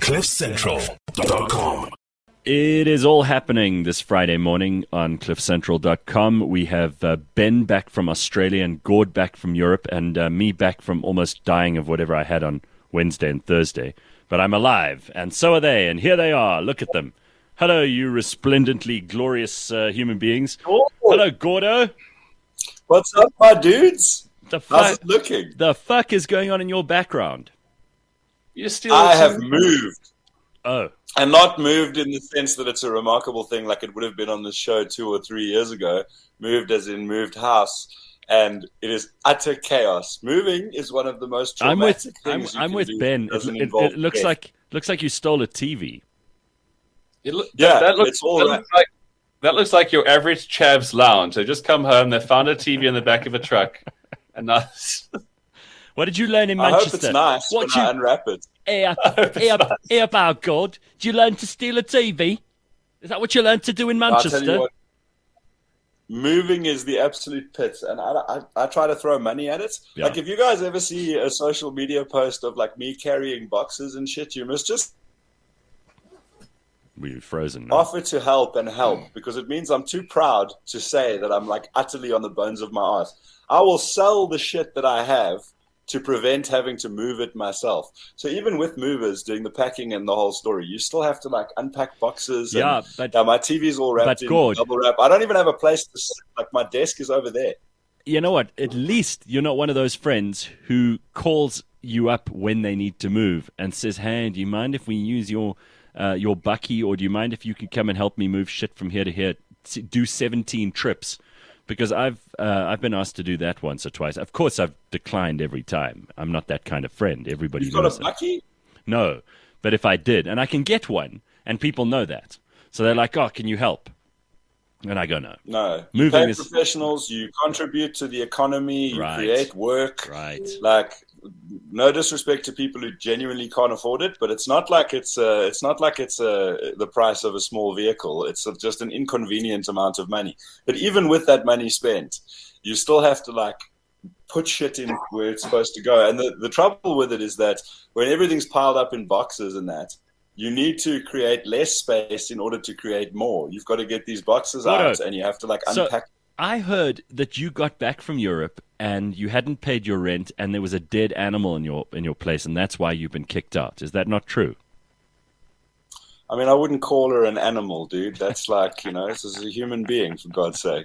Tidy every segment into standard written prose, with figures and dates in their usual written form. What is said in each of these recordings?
CliffCentral.com. It is all happening this Friday morning on CliffCentral.com. We have Ben back from Australia and Gord back from Europe and me back from almost dying of whatever I had on Wednesday and Thursday. But I'm alive, and so are they, and here they are. Look at them. Hello, you resplendently glorious human beings. Oh. Hello, Gordo. What's up, my dudes? How's Fuck, it looking? the fuck is going on in your background? I have moved. Oh. And not moved in the sense that it's a remarkable thing like it would have been on this show 2 or 3 years ago. Moved as in moved house. And it is utter chaos. Moving is one of the most traumatic things I'm with Ben. It looks like you stole a TV. That looks like your average chav's lounge. They just come home, they found a TV in the back of a truck. And what did you learn in I Manchester? hope it's nice when I unwrap it. Hey up, God. Did you learn to steal a TV? Is that what you learned to do in Manchester? I'll tell you what, moving is the absolute pit, and I try to throw money at it. Yeah. Like, if you guys ever see a social media post of, like, me carrying boxes and shit, you must just We're frozen now. offer to help, because it means I'm too proud to say that I'm, like, utterly on the bones of my ass. I will sell the shit that I have to prevent having to move it myself. So even with movers doing the packing and the whole story, you still have to, like, unpack boxes. Yeah, and, but my TV's all wrapped in bubble wrap. I don't even have a place to sit. Like, my desk is over there. you know what? At least you're not one of those friends who calls you up when they need to move and says, "Hey, do you mind if we use your bucky, or do you mind if you can come and help me move shit from here to here? Do 17 trips." Because I've been asked to do that once or twice. Of course, I've declined every time. I'm not that kind of friend. Everybody You've knows got a bucky? No, but if I did, and I can get one, and people know that, so they're like, "Oh, can you help?" And I go, "No." No. Moving you pay is professionals. You contribute to the economy. You Right. create work. Right. Like, no disrespect to people who genuinely can't afford it, but it's not like it's the price of a small vehicle. It's just an inconvenient amount of money. But even with that money spent, you still have to, like, put shit in where it's supposed to go. And the trouble with it is that when everything's piled up in boxes and that, you need to create less space in order to create more. You've got to get these boxes out, and you have to, like, unpack. I heard that you got back from Europe and you hadn't paid your rent, and there was a dead animal in your place, and that's why you've been kicked out. Is that not true? I mean, I wouldn't call her an animal, dude. That's like, this is a human being, for God's sake.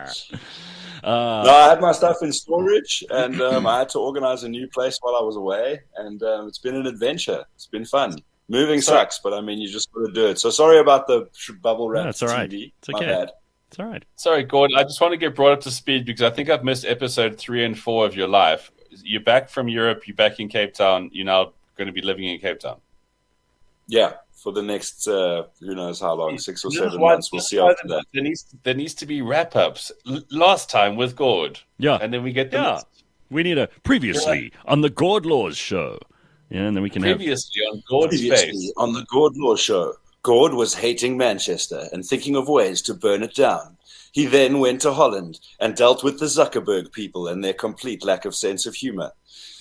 No, I had my stuff in storage, and I had to organize a new place while I was away, and it's been an adventure. It's been fun. Moving sucks, but, I mean, you just got to do it. So sorry about the bubble wrap. No, it's all right. TV. It's okay. My bad. It's all right. Sorry, Gordon. I just want to get brought up to speed because I think I've missed episode 3 and 4 of your life. You're back from Europe. You're back in Cape Town. You're now going to be living in Cape Town. Yeah, for the next, who knows how long, 6 or 7 months. We'll see after that. There needs to be wrap-ups. Last time with Gord. Yeah. And then we get the Yeah. We need a previously on the Gord Laws show. Yeah, and then we can previously on Gord's Previously face. on the Gord Law Show, Gord was hating Manchester and thinking of ways to burn it down. He then went to Holland and dealt with the Zuckerberg people and their complete lack of sense of humor.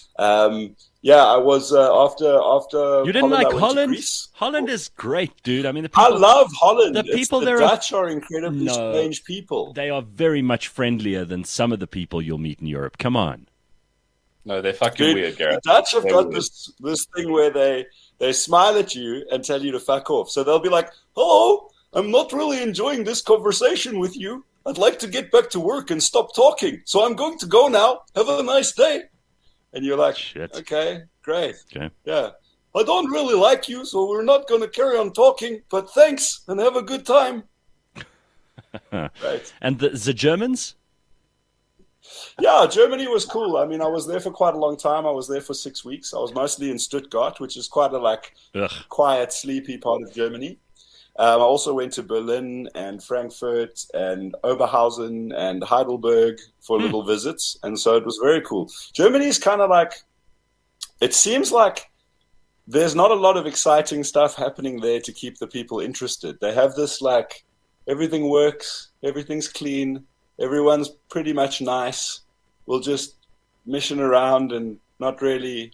I was after. You didn't Holland, like I went to Holland? Greece. Holland is great, dude. I mean, I love Holland. the people the there Dutch are incredibly No. strange people. They are very much friendlier than some of the people you'll meet in Europe. Come on. No, they're fucking Dude, weird, Gareth. the Dutch have They're got weird. this thing where they smile at you and tell you to fuck off. So they'll be like, "Hello, I'm not really enjoying this conversation with you. I'd like to get back to work and stop talking. So I'm going to go now. Have a nice day." And you're like, Shit. "Okay, great. Okay. Yeah. I don't really like you, so we're not going to carry on talking, but thanks and have a good time." Right. And the Germans? Yeah, Germany was cool. I mean, I was there for quite a long time. I was there for 6 weeks. I was mostly in Stuttgart, which is quite a Ugh. quiet, sleepy part of Germany. I also went to Berlin and Frankfurt and Oberhausen and Heidelberg for little visits, and so it was very cool. Germany is kind of like, it seems like there's not a lot of exciting stuff happening there to keep the people interested. They have this, like, everything works, everything's clean, everyone's pretty much nice. We'll just mission around and not really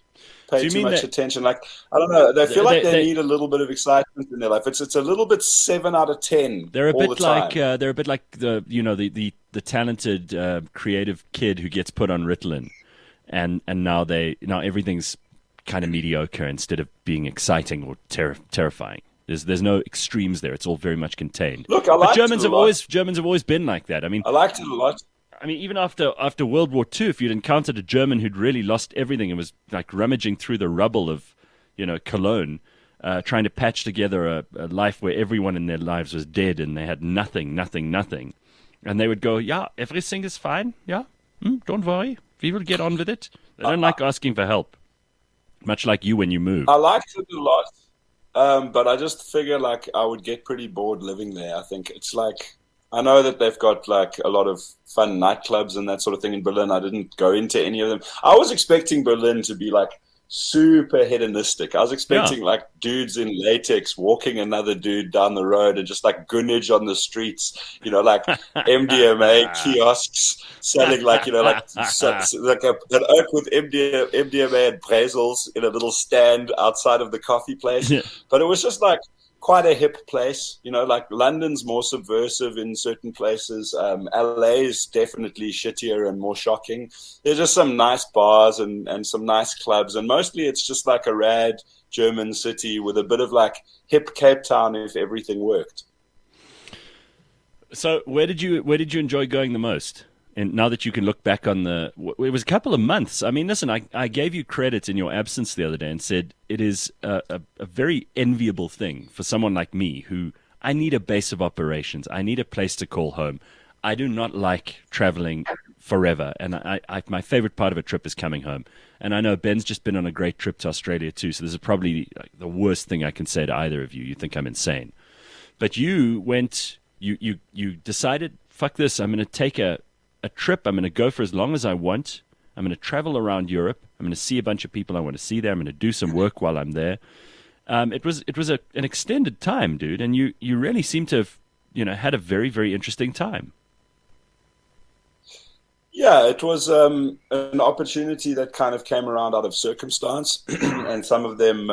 pay you too mean much that- attention. Like, I don't know. They feel like they they- need a little bit of excitement in their life. It's a little bit 7 out of 10 They're a all bit the time. like they're a bit like the talented creative kid who gets put on Ritalin, and now everything's kind of mediocre instead of being exciting or terrifying. There's no extremes there. It's all very much contained. Look, I but liked Germans it a have lot. always been like that. I mean, I liked it a lot. I mean, even after World War II, if you'd encountered a German who'd really lost everything and was like rummaging through the rubble of, Cologne, trying to patch together a life where everyone in their lives was dead and they had nothing, and they would go, yeah, everything is fine, yeah, don't worry, we will get on with it. They don't like asking for help, much like you when you move. I liked it a lot. But I just figure like I would get pretty bored living there. I think it's like, I know that they've got like a lot of fun nightclubs and that sort of thing in Berlin. I didn't go into any of them. I was expecting Berlin to be like super hedonistic. I was expecting like dudes in latex walking another dude down the road and just like gunnage on the streets, like MDMA kiosks selling like, like an oak with MDMA and Brazils in a little stand outside of the coffee place. Yeah. But it was just like quite a hip place, like London's more subversive in certain places. LA is definitely shittier and more shocking. There's just some nice bars and some nice clubs, and mostly it's just like a rad German city with a bit of like hip Cape Town if everything worked. So where did you enjoy going the most? And now that you can look back on it was a couple of months. I mean, listen, I gave you credit in your absence the other day and said it is a very enviable thing for someone like me who I need a base of operations. I need a place to call home. I do not like traveling forever. And my favorite part of a trip is coming home. And I know Ben's just been on a great trip to Australia too. So this is probably like the worst thing I can say to either of you. You think I'm insane. But you went, you decided, fuck this, I'm going to take a trip. I'm going to go for as long as I want. I'm going to travel around Europe. I'm going to see a bunch of people I want to see there. I'm going to do some work while I'm there. It was an extended time, dude, and you really seem to have had a very, very interesting time. Yeah, it was an opportunity that kind of came around out of circumstance, and some of them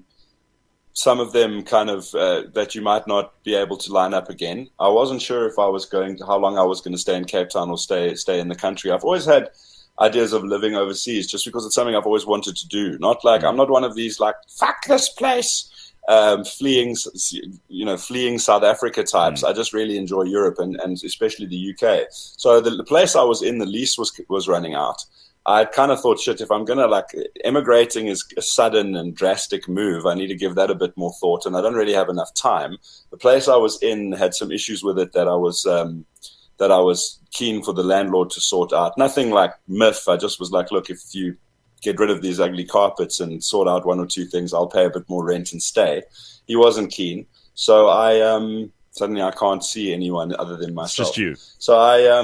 kind of that you might not be able to line up again. I wasn't sure if I was how long I was going to stay in Cape Town or stay in the country. I've always had ideas of living overseas just because it's something I've always wanted to do. Not like, I'm not one of these like, fuck this place, fleeing South Africa types. I just really enjoy Europe and especially the UK. So the place I was in, the lease was running out. I kind of thought, shit, if I'm going to emigrating is a sudden and drastic move, I need to give that a bit more thought. And I don't really have enough time. The place I was in had some issues with it that I was keen for the landlord to sort out. Nothing like myth. I just was like, look, if you get rid of these ugly carpets and sort out one or two things, I'll pay a bit more rent and stay. He wasn't keen. So suddenly I can't see anyone other than myself. It's just you. So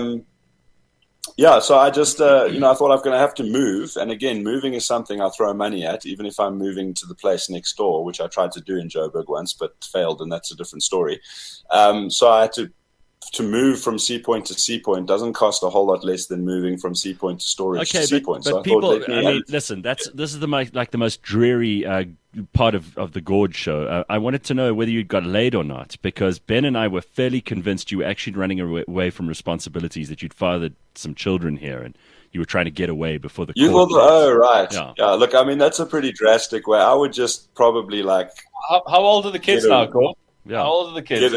I just, I thought I'm going to have to move. And again, moving is something I throw money at, even if I'm moving to the place next door, which I tried to do in Joburg once, but failed, and that's a different story. So I had to move from Sea Point to Sea Point doesn't cost a whole lot less than moving from Sea Point to storage to Sea Point. But so people, listen, this is the most dreary part of the Gorge show. I wanted to know whether you got laid or not, because Ben and I were fairly convinced you were actually running away from responsibilities, that you'd fathered some children here and you were trying to get away before the court case. Oh, right. Yeah. Look, I mean, that's a pretty drastic way. I would just probably like... How old are the kids now, Cole? Yeah. How old are the kids?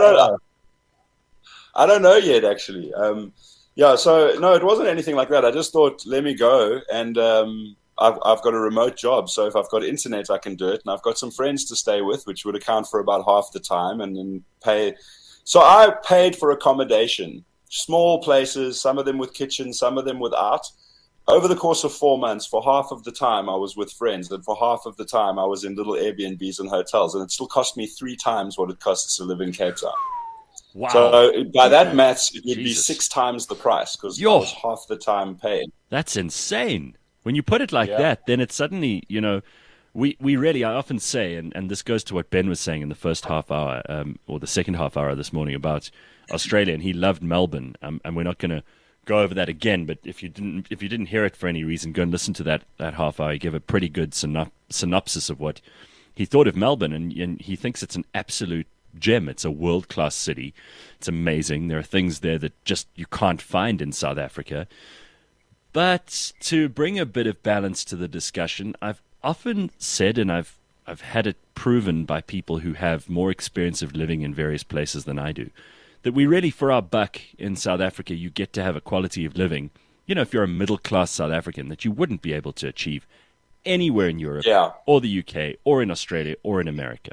I don't know yet, actually. So no, it wasn't anything like that. I just thought, let me go, and I've got a remote job, so if I've got internet, I can do it, and I've got some friends to stay with, which would account for about half the time, and then pay. So I paid for accommodation, small places, some of them with kitchens, some of them without. Over the course of 4 months, for half of the time I was with friends, and for half of the time I was in little Airbnbs and hotels, and it still cost me 3 times what it costs to live in Cape Town. Wow. So by that maths, it would be Jesus. 6 times the price, because I was half the time paid. That's insane. When you put it like that, then it's suddenly, we really, I often say, and this goes to what Ben was saying in the first half hour, or the second half hour this morning about Australia, and he loved Melbourne, and we're not going to go over that again. But if you didn't hear it for any reason, go and listen to that half hour. He gave a pretty good synopsis of what he thought of Melbourne, and he thinks it's an absolute gem. It's a world-class city. It's amazing. There are things there that just you can't find in South Africa. But to bring a bit of balance to the discussion, I've often said, and I've had it proven by people who have more experience of living in various places than I do, that we really, for our buck in South Africa, you get to have a quality of living, if you're a middle-class South African, that you wouldn't be able to achieve anywhere in Europe or the UK or in Australia or in America.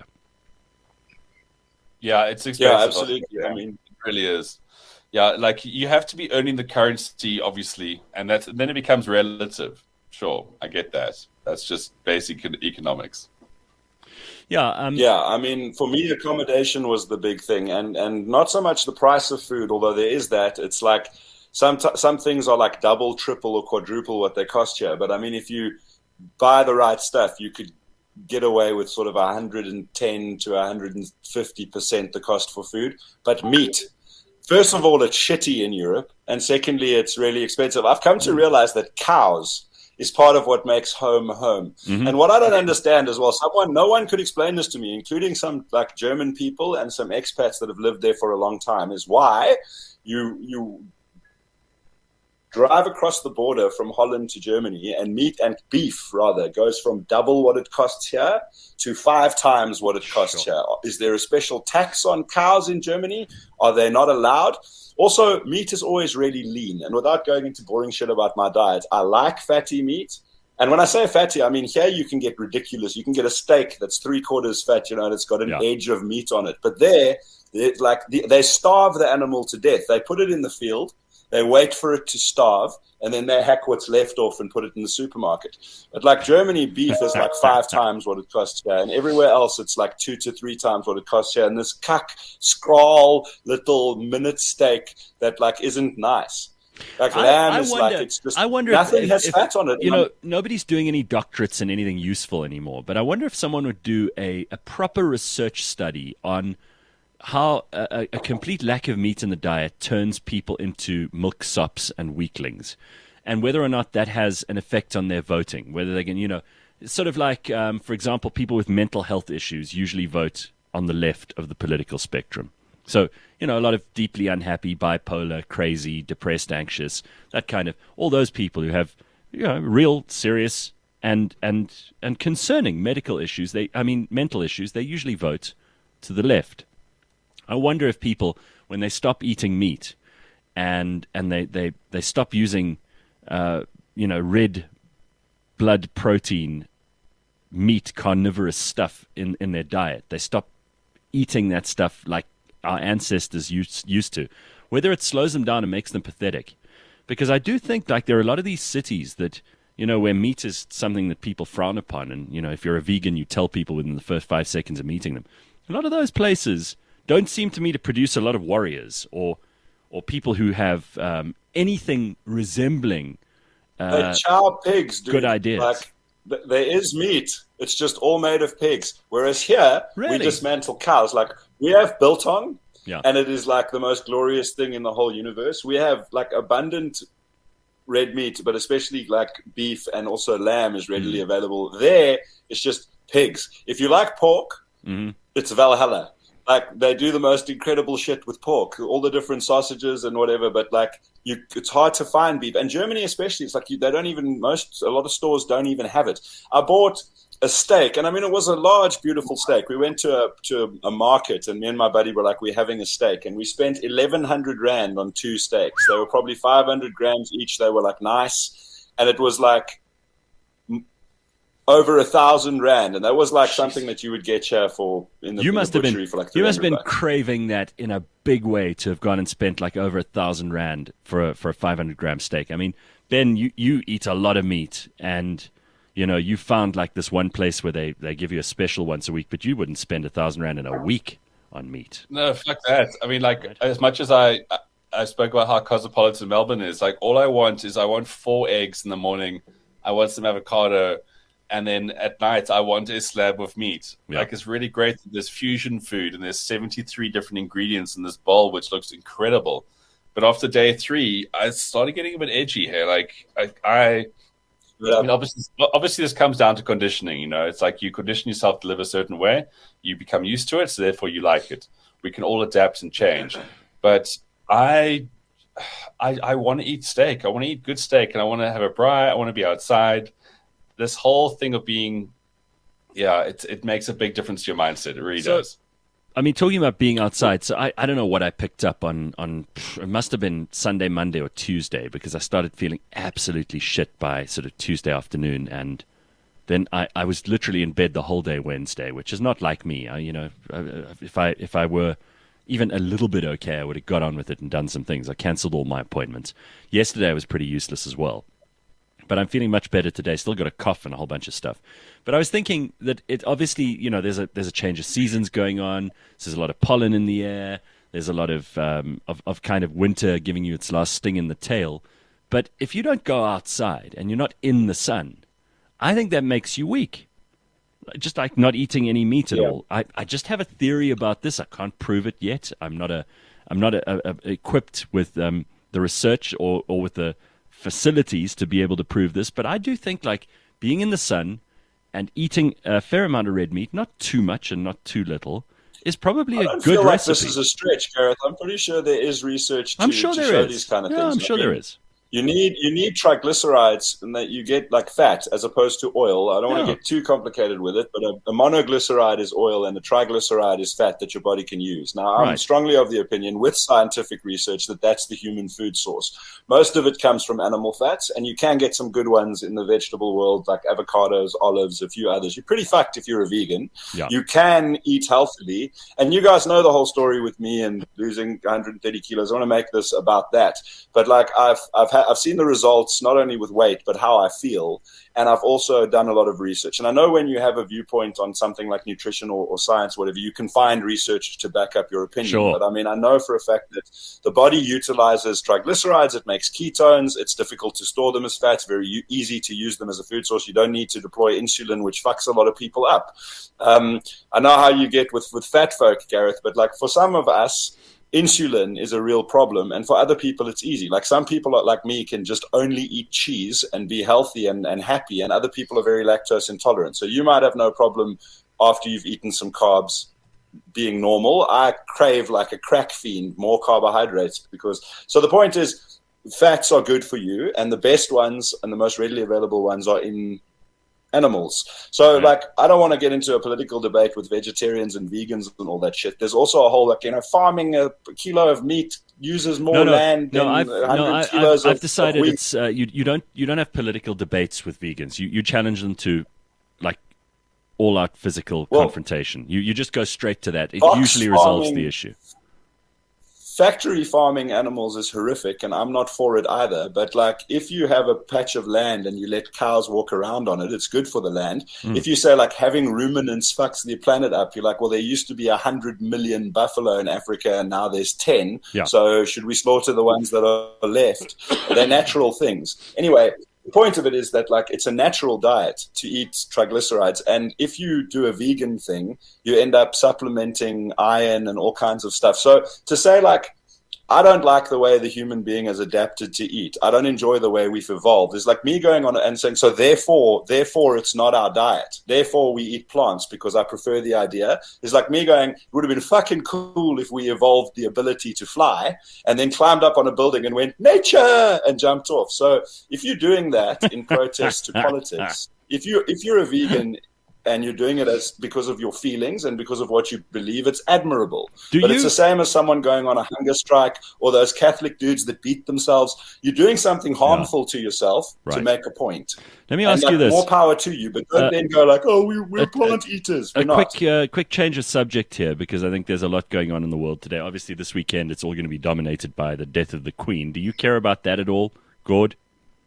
Yeah, it's expensive. Yeah, absolutely. I mean, it really is. Yeah, like you have to be earning the currency, obviously, and then it becomes relative. Sure, I get that. That's just basic economics. Yeah, I mean, for me, accommodation was the big thing, and not so much the price of food, although there is that. It's like some things are like double, triple, or quadruple what they cost here. But I mean, if you buy the right stuff, you could get away with sort of 110 to 150% the cost for food. But meat, first of all, it's shitty in Europe, and secondly, it's really expensive. I've come to realize that cows is part of what makes home home. Mm-hmm. And what I don't understand as well, no one could explain this to me, including some like German people and some expats that have lived there for a long time, is why you drive across the border from Holland to Germany, and meat and beef rather goes from double what it costs here to 5 times what it costs here. Is there a special tax on cows in Germany? Are they not allowed? Also, meat is always really lean. And without going into boring shit about my diet, I like fatty meat. And when I say fatty, I mean here you can get ridiculous. You can get a steak that's 3/4 fat, and it's got an edge of meat on it. But they starve the animal to death. They put it in the field. They wait for it to starve, and then they hack what's left off and put it in the supermarket. But like Germany, beef is like 5 times what it costs here, and everywhere else it's like 2 to 3 times what it costs here. And this scrawl little minute steak that like isn't nice. Like lamb is like it's just nothing has fat on it. Nobody's doing any doctorates in anything useful anymore. But I wonder if someone would do a proper research study on how a complete lack of meat in the diet turns people into milksops and weaklings, and whether or not that has an effect on their voting, whether they can, it's sort of like, for example, people with mental health issues usually vote on the left of the political spectrum. So, a lot of deeply unhappy, bipolar, crazy, depressed, anxious, that kind of, all those people who have, real serious and concerning mental issues, they usually vote to the left. I wonder if people, when they stop eating meat and they stop using, red blood protein, meat, carnivorous stuff in their diet, they stop eating that stuff like our ancestors used to, whether it slows them down and makes them pathetic. Because I do think like there are a lot of these cities that, where meat is something that people frown upon. And, if you're a vegan, you tell people within the first 5 seconds of meeting them. A lot of those places don't seem to me to produce a lot of warriors or people who have anything resembling they chow pigs, dude. Good ideas. Like, there is meat. It's just all made of pigs. Whereas here, we dismantle cows. Like, we have biltong, and it is like the most glorious thing in the whole universe. We have like abundant red meat, but especially like beef and also lamb is readily available. There, it's just pigs. If you like pork, it's Valhalla. Like, they do the most incredible shit with pork, all the different sausages and whatever, but like, it's hard to find beef. And Germany especially, it's like a lot of stores don't even have it. I bought a steak, and I mean, it was a large, beautiful steak. We went to a market, and me and my buddy were like, we're having a steak, and we spent 1,100 Rand on 2 steaks. They were probably 500 grams each. They were like nice, and it was like over 1,000 Rand, and that was like something that you would get here for in the butchery for like 300 You must have been bucks. craving that in a big way to have gone and spent like over 1,000 Rand for a 500-gram steak. I mean, Ben, you eat a lot of meat, and you found like this one place where they give you a special once a week, but you wouldn't spend 1,000 Rand in a week on meat. No, fuck that. I mean, like, as much as I spoke about how cosmopolitan Melbourne is, like, all I want 4 eggs in the morning. I want some avocado. And then at night, I want a slab of meat. Yeah. Like, it's really great that there's fusion food and there's 73 different ingredients in this bowl, which looks incredible. But after day 3, I started getting a bit edgy here. Like I mean, obviously, this comes down to conditioning. You know, it's like you condition yourself to live a certain way, you become used to it, so therefore you like it. We can all adapt and change. But I want to eat steak. I want to eat good steak, and I want to have a braai. I want to be outside. This whole thing of being, it makes a big difference to your mindset. It really does. I mean, talking about being outside, so I don't know what I picked up on it must have been Sunday, Monday, or Tuesday, because I started feeling absolutely shit by sort of Tuesday afternoon, and then I was literally in bed the whole day Wednesday, which is not like me. If I were even a little bit okay, I would have got on with it and done some things. I cancelled all my appointments. Yesterday I was pretty useless as well. But I'm feeling much better today. Still got a cough and a whole bunch of stuff. But I was thinking that it obviously, you know, there's a change of seasons going on. So there's a lot of pollen in the air. There's a lot of kind of winter giving you its last sting in the tail. But if you don't go outside and you're not in the sun, I think that makes you weak. Just like not eating any meat at all. I just have a theory about this. I can't prove it yet. I'm not equipped with the research or with the facilities to be able to prove this, but I do think like being in the sun and eating a fair amount of red meat, not too much and not too little, is probably a good recipe. I feel like this is a stretch, Gareth. I'm pretty sure there is research to show these kind of things. I'm sure there is. You need triglycerides, and that you get like fat as opposed to oil. I don't want to get too complicated with it, but a monoglyceride is oil and a triglyceride is fat that your body can use. Now, I'm strongly of the opinion, with scientific research, that that's the human food source. Most of it comes from animal fats, and you can get some good ones in the vegetable world, like avocados, olives, a few others. You're pretty fucked if you're a vegan. Yeah. You can eat healthily, and you guys know the whole story with me and losing 130 kilos. I want to make this about that, but like I've seen the results not only with weight, but how I feel. And I've also done a lot of research. And I know when you have a viewpoint on something like nutrition or science, whatever, you can find research to back up your opinion. Sure. But I mean, I know for a fact that the body utilizes triglycerides. It makes ketones. It's difficult to store them as fats, very easy to use them as a food source. You don't need to deploy insulin, which fucks a lot of people up. I know how you get with fat folk, Gareth, but like for some of us, insulin is a real problem, and for other people it's easy. Like some people like me can just only eat cheese and be healthy and happy, and other people are very lactose intolerant. So you might have no problem after you've eaten some carbs being normal. I crave like a crack fiend more carbohydrates so the point is fats are good for you, and the best ones and the most readily available ones are in animals. So like, I don't want to get into a political debate with vegetarians and vegans and all that shit. There's also a whole, like, you know, farming a kilo of meat uses more land than 100 kilos I've decided of it's you don't have political debates with vegans. You challenge them to like all out physical confrontation. You just go straight to that. It usually resolves the issue. Factory farming animals is horrific, and I'm not for it either. But like, if you have a patch of land and you let cows walk around on it, it's good for the land. If you say like having ruminants fucks the planet up, you're like, well, there used to be 100 million buffalo in Africa, and now there's 10. Yeah. So should we slaughter the ones that are left? They're natural things. Anyway, the point of it is that like it's a natural diet to eat triglycerides, and if you do a vegan thing, you end up supplementing iron and all kinds of stuff. So to say like, I don't like the way the human being has adapted to eat, I don't enjoy the way we've evolved, it's like me going on and saying, so therefore it's not our diet, therefore we eat plants because I prefer the idea. It's like me going, it would have been fucking cool if we evolved the ability to fly and then climbed up on a building and went nature and jumped off. So if you're doing that in protest to politics, if you're a vegan and you're doing it because of your feelings and because of what you believe, it's admirable. It's the same as someone going on a hunger strike or those Catholic dudes that beat themselves. You're doing something harmful to yourself to make a point. Let me ask you this. More power to you, but don't then go like, oh, we're plant eaters. Quick change of subject here, because I think there's a lot going on in the world today. Obviously, this weekend, it's all going to be dominated by the death of the Queen. Do you care about that at all, Gord?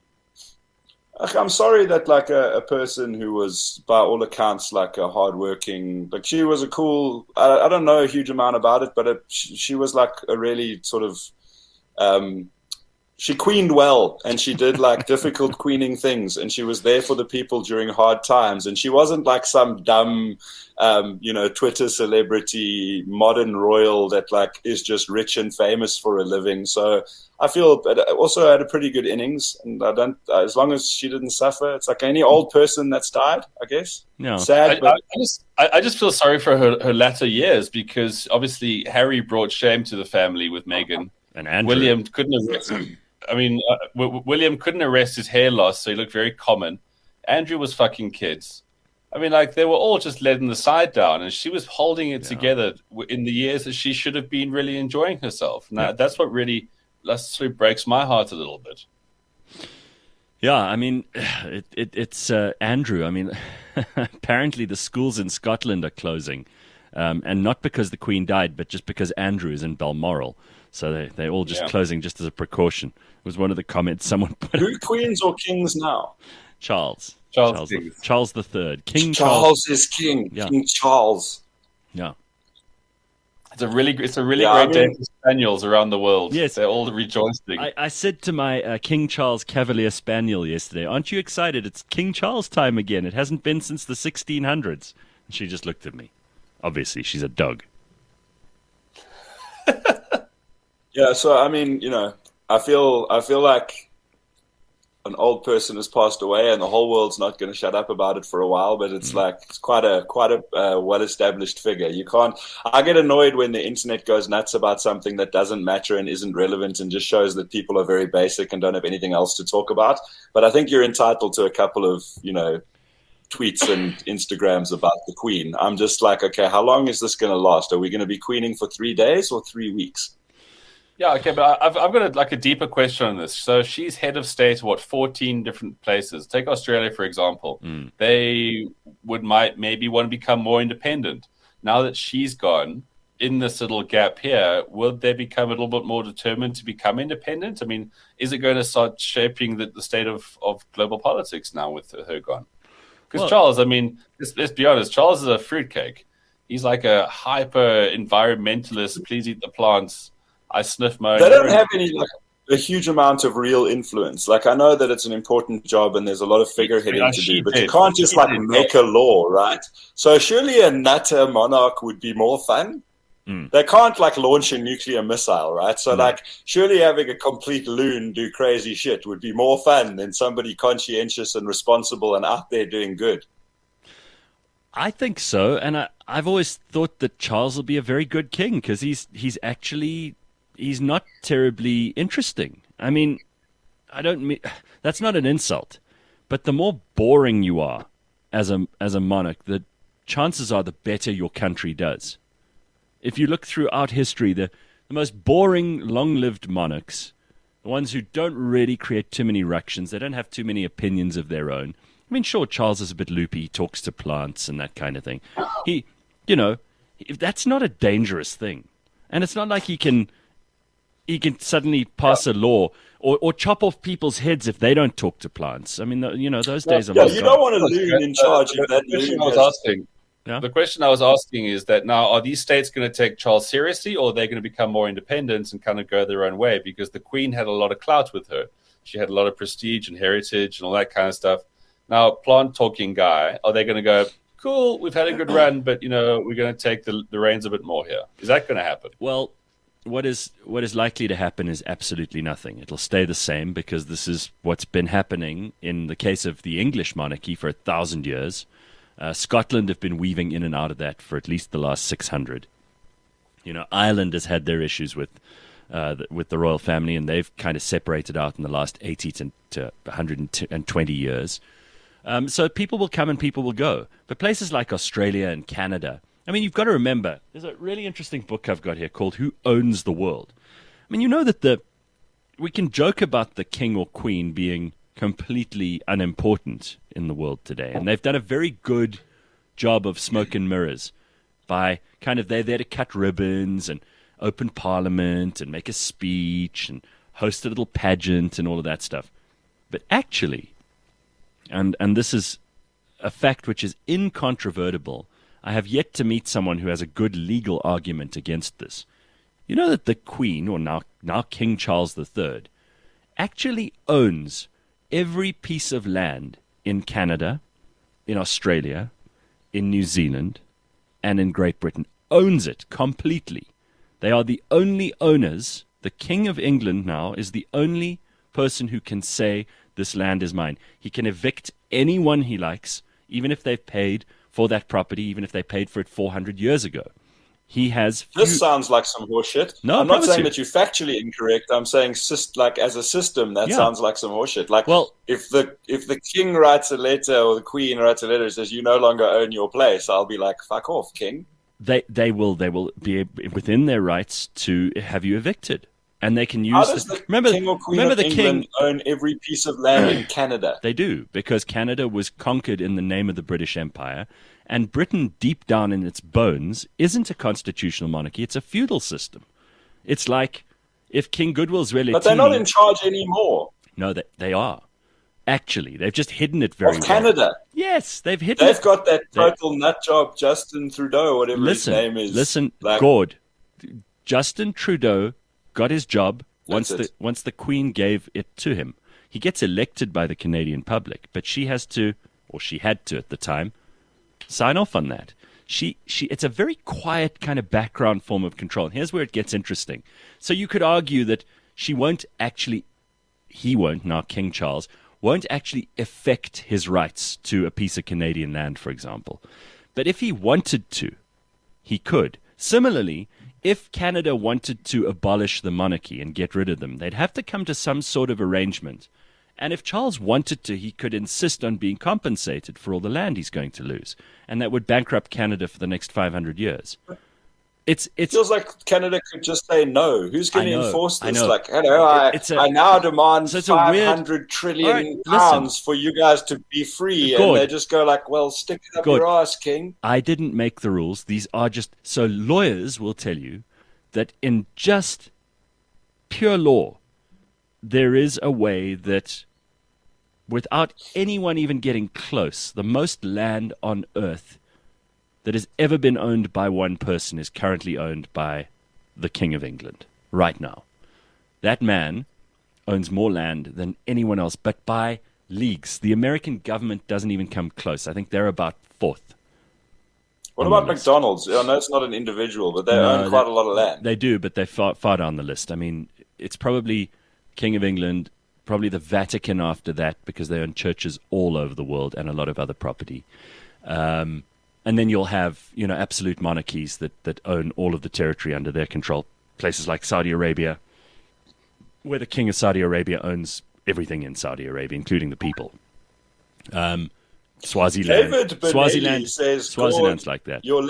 I'm sorry that like a person who was, by all accounts, like a hardworking, like she was a cool, I don't know a huge amount about it, but she was like a really sort of she queened well, and she did like difficult queening things, and she was there for the people during hard times, and she wasn't like some dumb, Twitter celebrity, modern royal that like is just rich and famous for a living. So I feel also had a pretty good innings, and as long as she didn't suffer, it's like any old person that's died, I guess. No. Sad, but I just feel sorry for her latter years, because obviously Harry brought shame to the family with Meghan. And Andrew. William couldn't arrest. William couldn't arrest his hair loss, so he looked very common. Andrew was fucking kids. I mean, like, they were all just letting the side down, and she was holding it together in the years that she should have been really enjoying herself. Now, that's what really breaks my heart a little bit. Yeah, I mean, it's Andrew. I mean, apparently the schools in Scotland are closing, and not because the Queen died, but just because Andrew is in Balmoral. So they're all just closing just as a precaution. It was one of the comments someone put. Who queens or kings now? Charles the Third. King Charles is king. Yeah. King Charles. Yeah. It's a really great day for Spaniels around the world. Yes. They're all rejoicing. I said to my King Charles Cavalier Spaniel yesterday, aren't you excited? It's King Charles time again. It hasn't been since the 1600s. And she just looked at me. Obviously, she's a dog. Yeah, so I mean, I feel like an old person has passed away, and the whole world's not going to shut up about it for a while. But it's it's quite a well-established figure. You can't. I get annoyed when the internet goes nuts about something that doesn't matter and isn't relevant, and just shows that people are very basic and don't have anything else to talk about. But I think you're entitled to a couple of tweets and Instagrams about the Queen. I'm just like, okay, how long is this going to last? Are we going to be queening for 3 days or 3 weeks? Yeah, okay, but I've got a deeper question on this. So she's head of state, 14 different places. Take Australia, for example. They maybe want to become more independent. Now that she's gone, in this little gap here, will they become a little bit more determined to become independent? I mean, is it going to start shaping the state of global politics now with her gone? Because Charles, I mean, let's be honest, Charles is a fruitcake. He's like a hyper environmentalist, please eat the plants. I sniff my own. They don't have a huge amount of real influence. Like, I know that it's an important job and there's a lot of figureheading to do, but you can't just make a law, right? So surely a nutter monarch would be more fun. They can't launch a nuclear missile, right? So surely having a complete loon do crazy shit would be more fun than somebody conscientious and responsible and out there doing good. I think so, and I've always thought that Charles will be a very good king because he's not terribly interesting. I mean, that's not an insult, but the more boring you are as a monarch, the chances are the better your country does. If you look throughout history, the most boring, long-lived monarchs, the ones who don't really create too many ructions, they don't have too many opinions of their own. I mean, sure, Charles is a bit loopy, he talks to plants and that kind of thing. That's not a dangerous thing. And it's not like he can suddenly pass a law or chop off people's heads if they don't talk to plants. I mean, those days are long gone. You don't want a loon in charge of that loon. The question I was asking is that now, are these states going to take Charles seriously, or are they going to become more independent and kind of go their own way? Because the Queen had a lot of clout with her. She had a lot of prestige and heritage and all that kind of stuff. Now, plant-talking guy, are they going to go, cool, we've had a good run, but, we're going to take the reins a bit more here? Is that going to happen? Well, what is likely to happen is absolutely nothing. It'll stay the same because this is what's been happening in the case of the English monarchy for 1,000 years. Scotland have been weaving in and out of that for at least the last 600. Ireland has had their issues with the royal family, and they've kind of separated out in the last 80 to 120 years. So people will come and people will go. But places like Australia and Canada, I mean, you've got to remember, there's a really interesting book I've got here called Who Owns the World? I mean, that we can joke about the king or queen being completely unimportant in the world today. And they've done a very good job of smoke and mirrors by they're there to cut ribbons and open parliament and make a speech and host a little pageant and all of that stuff. But actually, and this is a fact which is incontrovertible, I have yet to meet someone who has a good legal argument against this. You know that the Queen, or now King Charles III, actually owns every piece of land in Canada, in Australia, in New Zealand, and in Great Britain. Owns it completely. They are the only owners. The King of England now is the only person who can say, this land is mine. He can evict anyone he likes, even if they've paid for that property, even if they paid for it 400 years ago. He has. This sounds like some horseshit. No, I'm not saying that you're factually incorrect. I'm saying, like, as a system, that sounds like some horseshit. Like, well, if the king writes a letter or the queen writes a letter and says you no longer own your place, I'll be like, fuck off, king. They will be within their rights to have you evicted, and they can use. How does the king or queen of England own every piece of land in Canada? They do, because Canada was conquered in the name of the British Empire. And Britain, deep down in its bones, isn't a constitutional monarchy. It's a feudal system. It's like if King Goodwill's really... But they're not in charge anymore. No, they are. Actually, they've just hidden it very well. Of Canada? Yes, they've hidden it. They've got that total nut job, Justin Trudeau, whatever his name is. Listen, Gord. Justin Trudeau got his job once the Queen gave it to him. He gets elected by the Canadian public, but she has to, or she had to at the time, sign off on that. It's a very quiet kind of background form of control. And here's where it gets interesting. So you could argue that he won't, now King Charles, won't actually affect his rights to a piece of Canadian land, for example. But if he wanted to, he could. Similarly, if Canada wanted to abolish the monarchy and get rid of them, they'd have to come to some sort of arrangement. And if Charles wanted to, he could insist on being compensated for all the land he's going to lose. And that would bankrupt Canada for the next 500 years. It feels like Canada could just say no. Who's going to enforce this? Like, hello, I now demand so 500 trillion pounds for you guys to be free. And they just go like, well, stick it up your ass, king. I didn't make the rules. These are just... So lawyers will tell you that in just pure law, there is a way that... without anyone even getting close, the most land on earth that has ever been owned by one person is currently owned by the King of England right now. That man owns more land than anyone else, but by leagues. The American government doesn't even come close. I think they're about fourth. What about McDonald's? I know it's not an individual, but they own quite a lot of land. They do, but they're far down the list. I mean, it's probably King of England, probably the Vatican after that, because they own churches all over the world and a lot of other property. And then you'll have, absolute monarchies that own all of the territory under their control. Places like Saudi Arabia, where the King of Saudi Arabia owns everything in Saudi Arabia, including the people. Swaziland. David Benelli says, Swaziland's like that. Your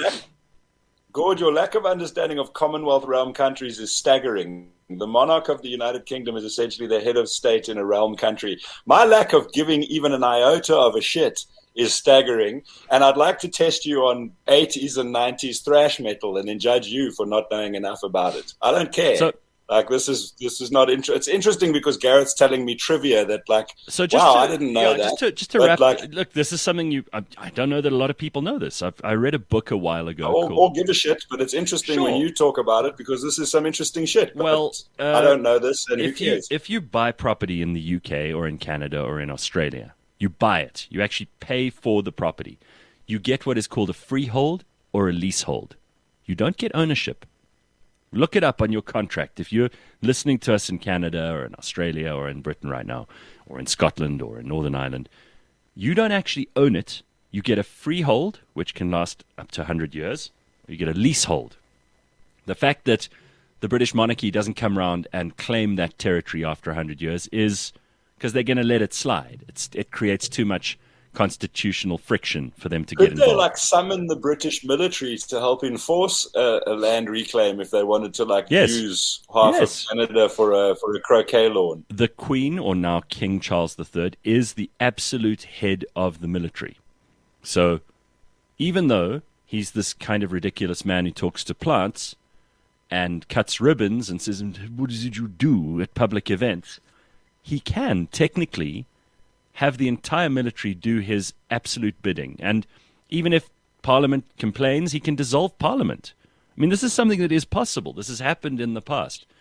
lack of understanding of Commonwealth realm countries is staggering. The monarch of the United Kingdom is essentially the head of state in a realm country. My lack of giving even an iota of a shit is staggering, and I'd like to test you on 80s and 90s thrash metal and then judge you for not knowing enough about it. I don't care. So, this is not interesting. It's interesting because Garrett's telling me trivia that I didn't know that. Just to wrap, look, this is something I don't know that a lot of people know this. I read a book a while ago. Or give a shit, but it's interesting when you talk about it because this is some interesting shit. Well, I don't know this, and who cares? If you buy property in the UK or in Canada or in Australia, you buy it. You actually pay for the property. You get what is called a freehold or a leasehold. You don't get ownership. Look it up on your contract. If you're listening to us in Canada or in Australia or in Britain right now, or in Scotland or in Northern Ireland, you don't actually own it. You get a freehold, which can last up to 100 years, or you get a leasehold. The fact that the British monarchy doesn't come around and claim that territory after 100 years is because they're going to let it slide. It creates too much constitutional friction for them to get involved. Could they summon the British military to help enforce a land reclaim if they wanted to use half of Canada for a croquet lawn? The Queen, or now King Charles III, is the absolute head of the military. So even though he's this kind of ridiculous man who talks to plants and cuts ribbons and says, "What did you do?" at public events, he can technically have the entire military do his absolute bidding. And even if Parliament complains, he can dissolve Parliament. I mean, this is something that is possible. This has happened in the past.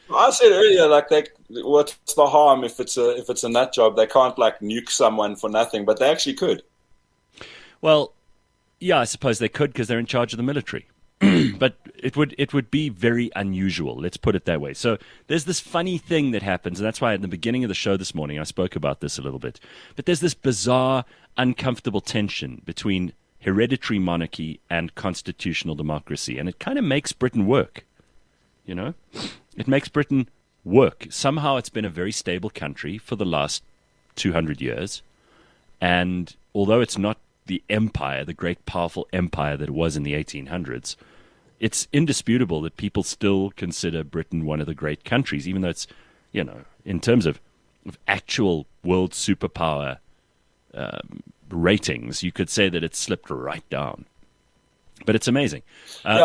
I said earlier, like, what's the harm if it's a nut job? They can't like nuke someone for nothing, but they actually could. Well, yeah, I suppose they could because they're in charge of the military. But it would be very unusual. Let's put it that way. So there's this funny thing that happens, and that's why at the beginning of the show this morning I spoke about this a little bit. But there's this bizarre, uncomfortable tension between hereditary monarchy and constitutional democracy, and it kind of makes Britain work. You know, it makes Britain work. Somehow it's been a very stable country for the last 200 years, and although it's not the empire, the great powerful empire that it was in the 1800s, it's indisputable that people still consider Britain one of the great countries, even though it's, you know, in terms of actual world superpower ratings, you could say that it's slipped right down. But it's amazing. Yeah,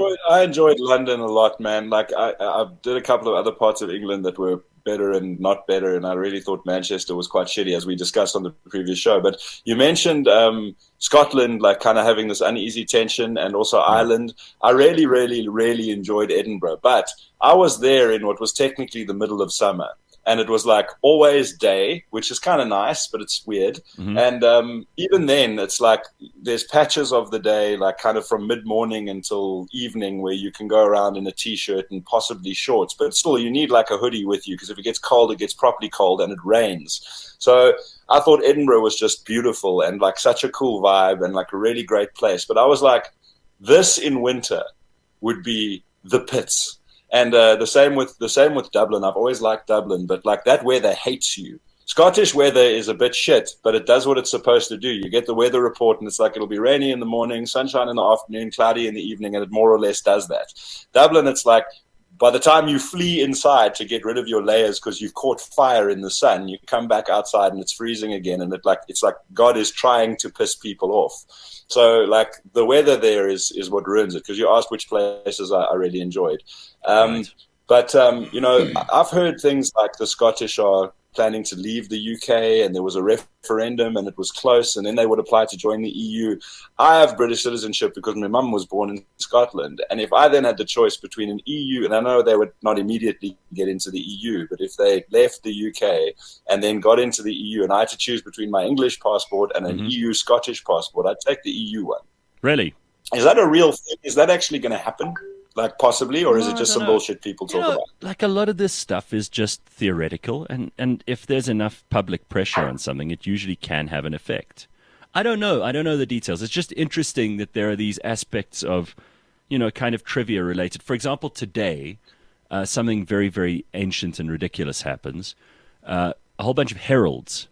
I enjoyed London a lot, man. Like I did a couple of other parts of England that were better and not better, and I really thought Manchester was quite shitty, as we discussed on the previous show. But you mentioned Scotland, like kind of having this uneasy tension, and also Ireland. I really, really, really enjoyed Edinburgh, but I was there in what was technically the middle of summer. And it was like always day, which is kind of nice, but it's weird. Mm-hmm. And even then, it's like there's patches of the day, like kind of from mid-morning until evening, where you can go around in a T-shirt and possibly shorts. But still, you need like a hoodie with you, because if it gets cold, it gets properly cold, and it rains. So I thought Edinburgh was just beautiful and like such a cool vibe and like a really great place. But I was like, this in winter would be the pits. And the same with Dublin. I've always liked Dublin, but like that weather hates you. Scottish weather is a bit shit, but it does what it's supposed to do. You get the weather report, and it's like it'll be rainy in the morning, sunshine in the afternoon, cloudy in the evening, and it more or less does that. Dublin, it's like by the time you flee inside to get rid of your layers because you've caught fire in the sun, you come back outside and it's freezing again, and it's like God is trying to piss people off. So like the weather there is what ruins it, because you asked which places I really enjoyed. Right. But, you know, I've heard things like the Scottish are planning to leave the UK, and there was a referendum and it was close, and then they would apply to join the EU. I have British citizenship because my mum was born in Scotland. And if I then had the choice between an EU, and I know they would not immediately get into the EU, but if they left the UK and then got into the EU and I had to choose between my English passport and an EU Scottish passport, I'd take the EU one. Really? Is that a real thing? Is that actually going to happen? Like possibly, or is it just some bullshit people talk about? Like a lot of this stuff is just theoretical, and if there's enough public pressure on something, it usually can have an effect. I don't know the details. It's just interesting that there are these aspects of, you know, kind of trivia related. For example, today, something very, very ancient and ridiculous happens. A whole bunch of heralds,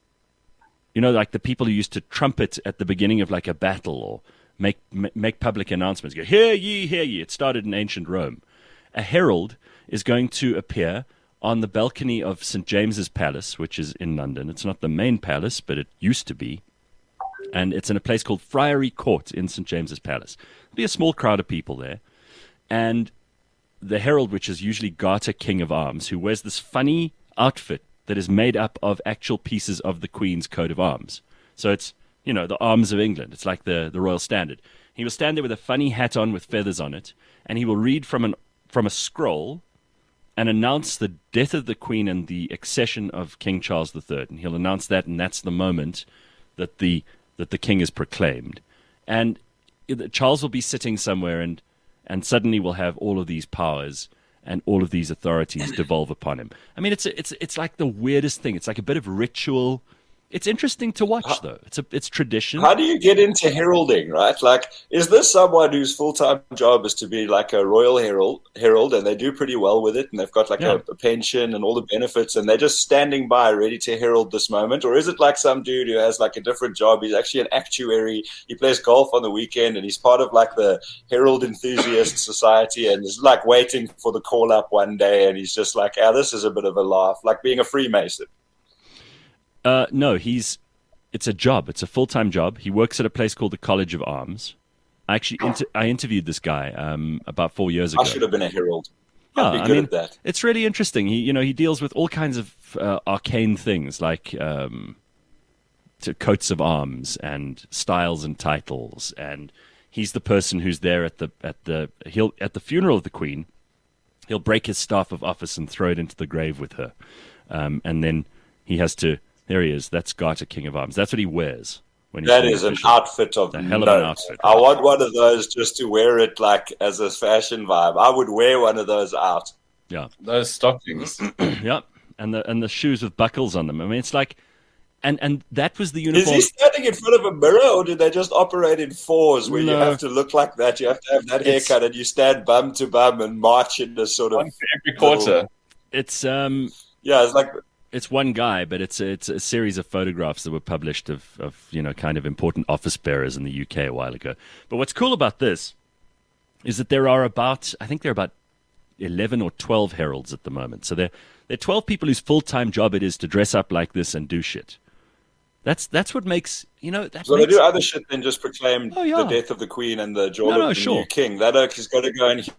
you know, like the people who used to trumpet at the beginning of like a battle or make public announcements. Go, hear ye, hear ye. It started in ancient Rome. A herald is going to appear on the balcony of St. James's Palace, which is in London. It's not the main palace, but it used to be. And it's in a place called Friary Court in St. James's Palace. There'll be a small crowd of people there. And the herald, which is usually Garter, King of Arms, who wears this funny outfit that is made up of actual pieces of the Queen's coat of arms. So it's, you know, the arms of England. It's like the royal standard. He will stand there with a funny hat on with feathers on it, and he will read from a scroll and announce the death of the Queen and the accession of King Charles III. And he'll announce that, and that's the moment that the King is proclaimed. And Charles will be sitting somewhere, and suddenly will have all of these powers and all of these authorities devolve upon him. I mean, it's like the weirdest thing. It's like a bit of ritual. It's interesting to watch, though. It's tradition. How do you get into heralding, right? Like, is this someone whose full-time job is to be like a royal herald, and they do pretty well with it, and they've got like a pension and all the benefits, and they're just standing by ready to herald this moment? Or is it like some dude who has like a different job? He's actually an actuary. He plays golf on the weekend, and he's part of like the Herald Enthusiast Society, and is like waiting for the call up one day, and he's just like, this is a bit of a laugh, like being a Freemason. No, it's a job. It's a full-time job. He works at a place called the College of Arms. I actually I interviewed this guy about 4 years ago. I should have been a herald. Yeah, I'd be good at that. It's really interesting. He deals with all kinds of arcane things like coats of arms and styles and titles. And he's the person who's there at the funeral of the Queen. He'll break his staff of office and throw it into the grave with her. And then he has to, there he is, that's Garter, King of Arms. That's what he wears. When that is an outfit of a hell of an outfit. I want one of those just to wear it like as a fashion vibe. I would wear one of those out. Yeah. Those stockings. Yeah. And the shoes with buckles on them. I mean, it's like, and that was the uniform. Is he standing in front of a mirror, or do they just operate in fours where you have to look like that? You have to have that haircut, and you stand bum to bum and march in this sort of every quarter. It's it's like it's one guy, but it's a series of photographs that were published of kind of important office bearers in the UK a while ago. But what's cool about this is that there are about 11 or 12 heralds at the moment. So there are 12 people whose full-time job it is to dress up like this and do shit. That's what makes, So they do other shit than just proclaim the death of the Queen and the joy of the new king. That oak has got to go and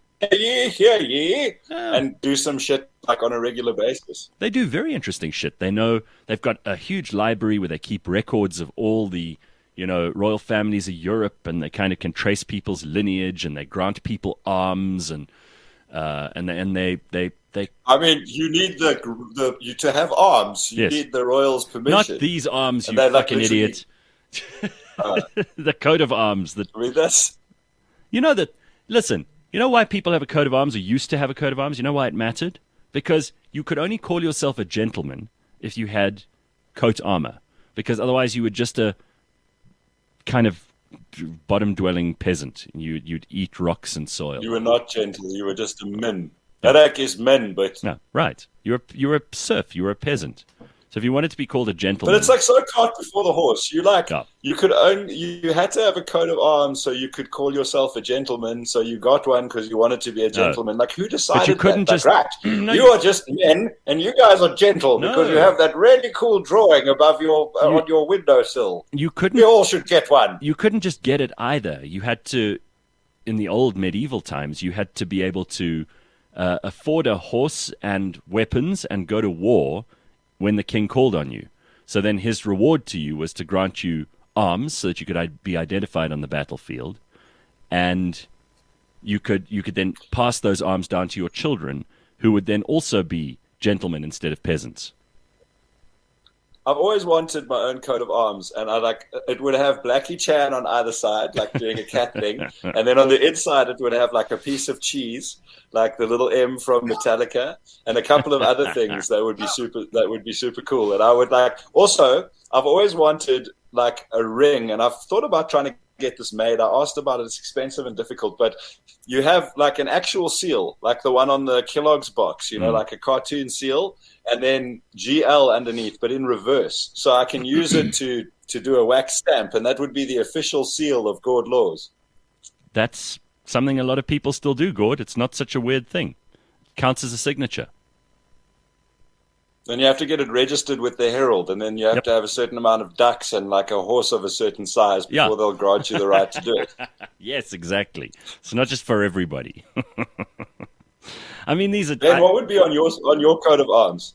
and do some shit like on a regular basis. They do very interesting shit. They've got a huge library where they keep records of all the, royal families of Europe, and they kind of can trace people's lineage, and they grant people arms, and they. I mean, you need to have arms. You need the royals' permission. Not these arms, you fucking idiot. The coat of arms. That's. Listen, you know why people have a coat of arms or used to have a coat of arms? You know why it mattered? Because you could only call yourself a gentleman if you had coat armor. Because otherwise you were just a kind of bottom-dwelling peasant. You'd eat rocks and soil. You were not gentle. You were just a min. That is men, but... No, right. You're a serf. You were a peasant. So if you wanted to be called a gentleman... But it's like so cart before the horse. You had to have a coat of arms so you could call yourself a gentleman, so you got one because you wanted to be a gentleman. Like, who decided but you couldn't that? Just... Right. You are just men, and you guys are gentle because you have that really cool drawing above on your windowsill. You couldn't... We all should get one. You couldn't just get it either. You had to... In the old medieval times, you had to be able to afford a horse and weapons and go to war when the king called on you. So then his reward to you was to grant you arms so that you could be identified on the battlefield, and you could then pass those arms down to your children, who would then also be gentlemen instead of peasants. I've always wanted my own coat of arms, and it would have Blackie Chan on either side, like doing a cat thing, and then on the inside it would have like a piece of cheese, like the little M from Metallica, and a couple of other things that would be super cool. And I would also, I've always wanted like a ring, and I've thought about trying to get this made. I asked about it. It's expensive and difficult, but you have like an actual seal, like the one on the Kellogg's box, like a cartoon seal, and then GL underneath, but in reverse. So I can use it to do a wax stamp, and that would be the official seal of Gord Laws. That's something a lot of people still do, Gord. It's not such a weird thing. It counts as a signature. Then you have to get it registered with the Herald, and then you have to have a certain amount of ducks and like a horse of a certain size before they'll grant you the right to do it. Yes, exactly. It's not just for everybody. I mean, these are... Ben, what would be on your coat of arms?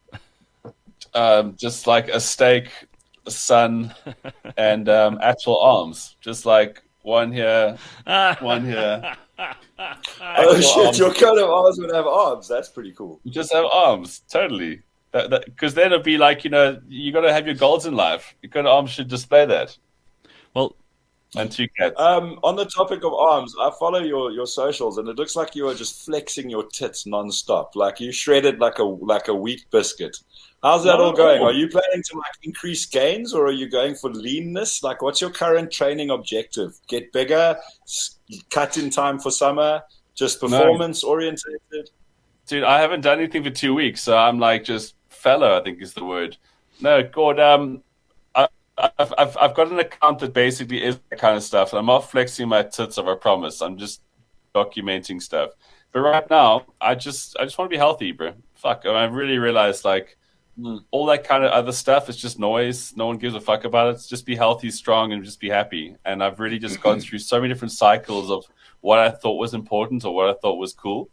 Just like a stake, a sun, and actual arms. Just like one here, one here. Oh shit! Arms. Your coat of arms would have arms. That's pretty cool. You just have arms, totally. Because then it'd be like, you got to have your goals in life. Your coat of arms should display that. Well, and two cats. On the topic of arms, I follow your socials, and it looks like you are just flexing your tits nonstop. Like you shredded like a wheat biscuit. How's that all going? Are you planning to increase gains, or are you going for leanness? Like, what's your current training objective? Get bigger, cut in time for summer, just performance orientated? Dude, I haven't done anything for 2 weeks, so I'm like just fallow, I think is the word. No, Gord, I've got an account that basically is that kind of stuff, and I'm not flexing my tits, I promise. I'm just documenting stuff. But right now, I just want to be healthy, bro. Fuck, I really realized all that kind of other stuff is just noise. No one gives a fuck about it. Just be healthy, strong, and just be happy. And I've really just gone through so many different cycles of what I thought was important or what I thought was cool.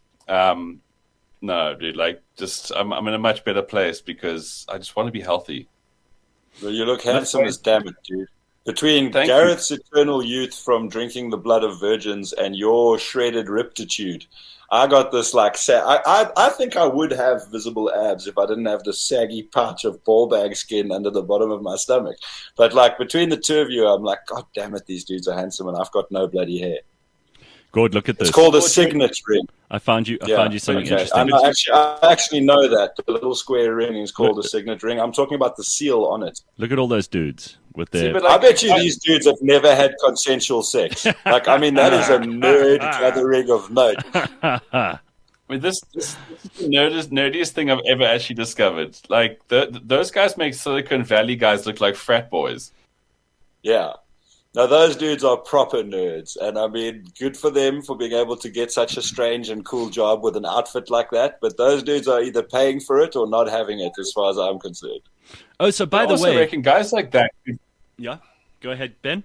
No, dude, I'm in a much better place because I just want to be healthy. Well, you look handsome as damn it, dude. Between Thank Gareth's eternal youth from drinking the blood of virgins and your shredded riptitude, I got this like I think I would have visible abs if I didn't have this saggy patch of ball bag skin under the bottom of my stomach. But like between the two of you, I'm like, God damn it, these dudes are handsome, and I've got no bloody hair. Gord, look at this. It's called a signet ring. I found you something interesting. I actually know that the little square ring is called a signet ring. I'm talking about the seal on it. Look at all those dudes with their. I bet you these dudes have never had consensual sex. Like, I mean, that is a nerd gathering of note. I mean, this is the nerdiest thing I've ever actually discovered. Like, those guys make Silicon Valley guys look like frat boys. Yeah. Now, those dudes are proper nerds. And, I mean, good for them for being able to get such a strange and cool job with an outfit like that. But those dudes are either paying for it or not having it, as far as I'm concerned. Oh, so by the way... I reckon guys like that... Yeah? Go ahead, Ben.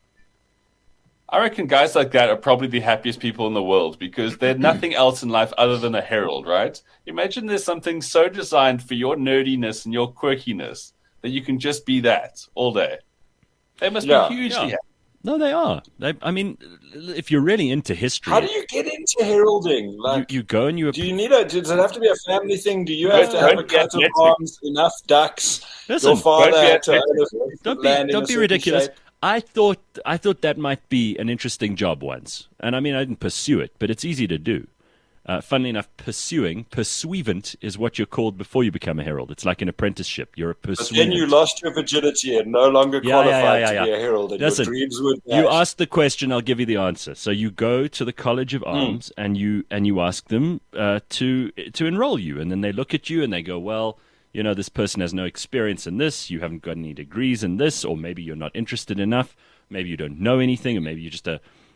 I reckon guys like that are probably the happiest people in the world because they're nothing else in life other than a herald, right? Imagine there's something so designed for your nerdiness and your quirkiness that you can just be that all day. They must be hugely happy. No, they are. I mean, if you're really into history... How do you get into heralding? Like, you go and you... Do you need does it have to be a family thing? Do you have to have a coat of arms, enough ducks? Listen, your father had to own don't be ridiculous. Shape? I thought that might be an interesting job once. And I mean, I didn't pursue it, but it's easy to do. Funnily enough, pursuivant is what you're called before you become a herald. It's like an apprenticeship. You're a pursuivant. But then you lost your virginity and no longer qualified to be a herald. And Listen, your dreams would you ask the question, I'll give you the answer. So you go to the College of Arms and you ask them to enroll you. And then they look at you and they go, well, you know, this person has no experience in this. You haven't got any degrees in this. Or maybe you're not interested enough. Maybe you don't know anything. Or maybe you're just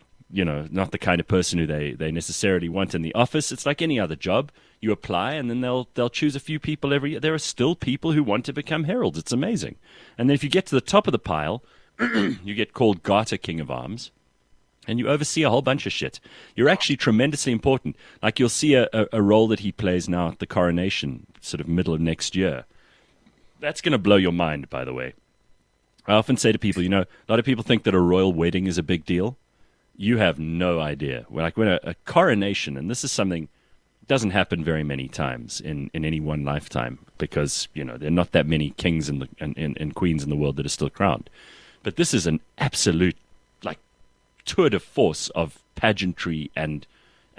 not the kind of person who they necessarily want in the office. It's like any other job. You apply, and then they'll choose a few people every year. There are still people who want to become heralds. It's amazing. And then if you get to the top of the pile, you get called Garter King of Arms, and you oversee a whole bunch of shit. You're actually tremendously important. Like you'll see a role that he plays now at the coronation, sort of middle of next year. That's going to blow your mind, by the way. I often say to people, a lot of people think that a royal wedding is a big deal. You have no idea. Like when a coronation, and this is something that doesn't happen very many times in any one lifetime because, there are not that many kings and queens in the world that are still crowned. But this is an absolute, like, tour de force of pageantry and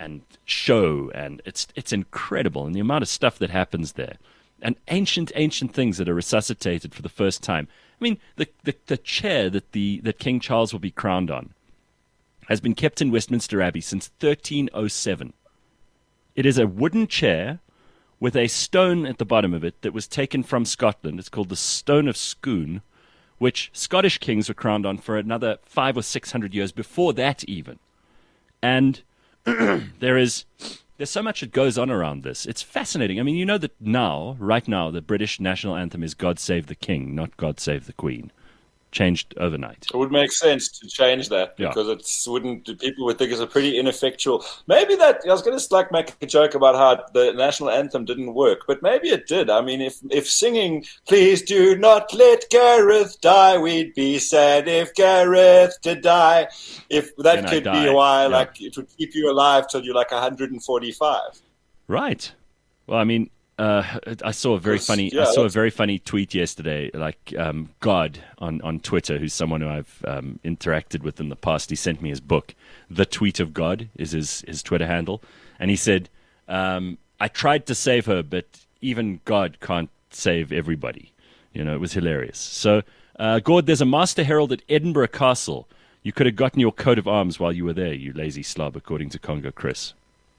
show, and it's incredible. And the amount of stuff that happens there. And ancient things that are resuscitated for the first time. I mean, the chair that King Charles will be crowned on has been kept in Westminster Abbey since 1307. It is a wooden chair with a stone at the bottom of it that was taken from Scotland. It's called the Stone of Scone, which Scottish kings were crowned on for another 500 or 600 years before that even. And there's so much that goes on around this. It's fascinating. I mean, you know that right now, the British national anthem is God Save the King, not God Save the Queen. Changed overnight. It would make sense to change that because people would think it's a pretty ineffectual. Maybe I was going to make a joke about how the national anthem didn't work, but maybe it did. I mean, if singing "Please do not let Gareth die," we'd be sad if Gareth did die. If that could be why, it would keep you alive till you're like 145. Right. Well, I mean. I saw a very funny tweet yesterday. Like God on Twitter, who's someone who I've interacted with in the past. He sent me his book. The Tweet of God is his Twitter handle, and he said, "I tried to save her, but even God can't save everybody." It was hilarious. So, Gord, there's a Master Herald at Edinburgh Castle. You could have gotten your coat of arms while you were there, you lazy slob, according to Congo Chris.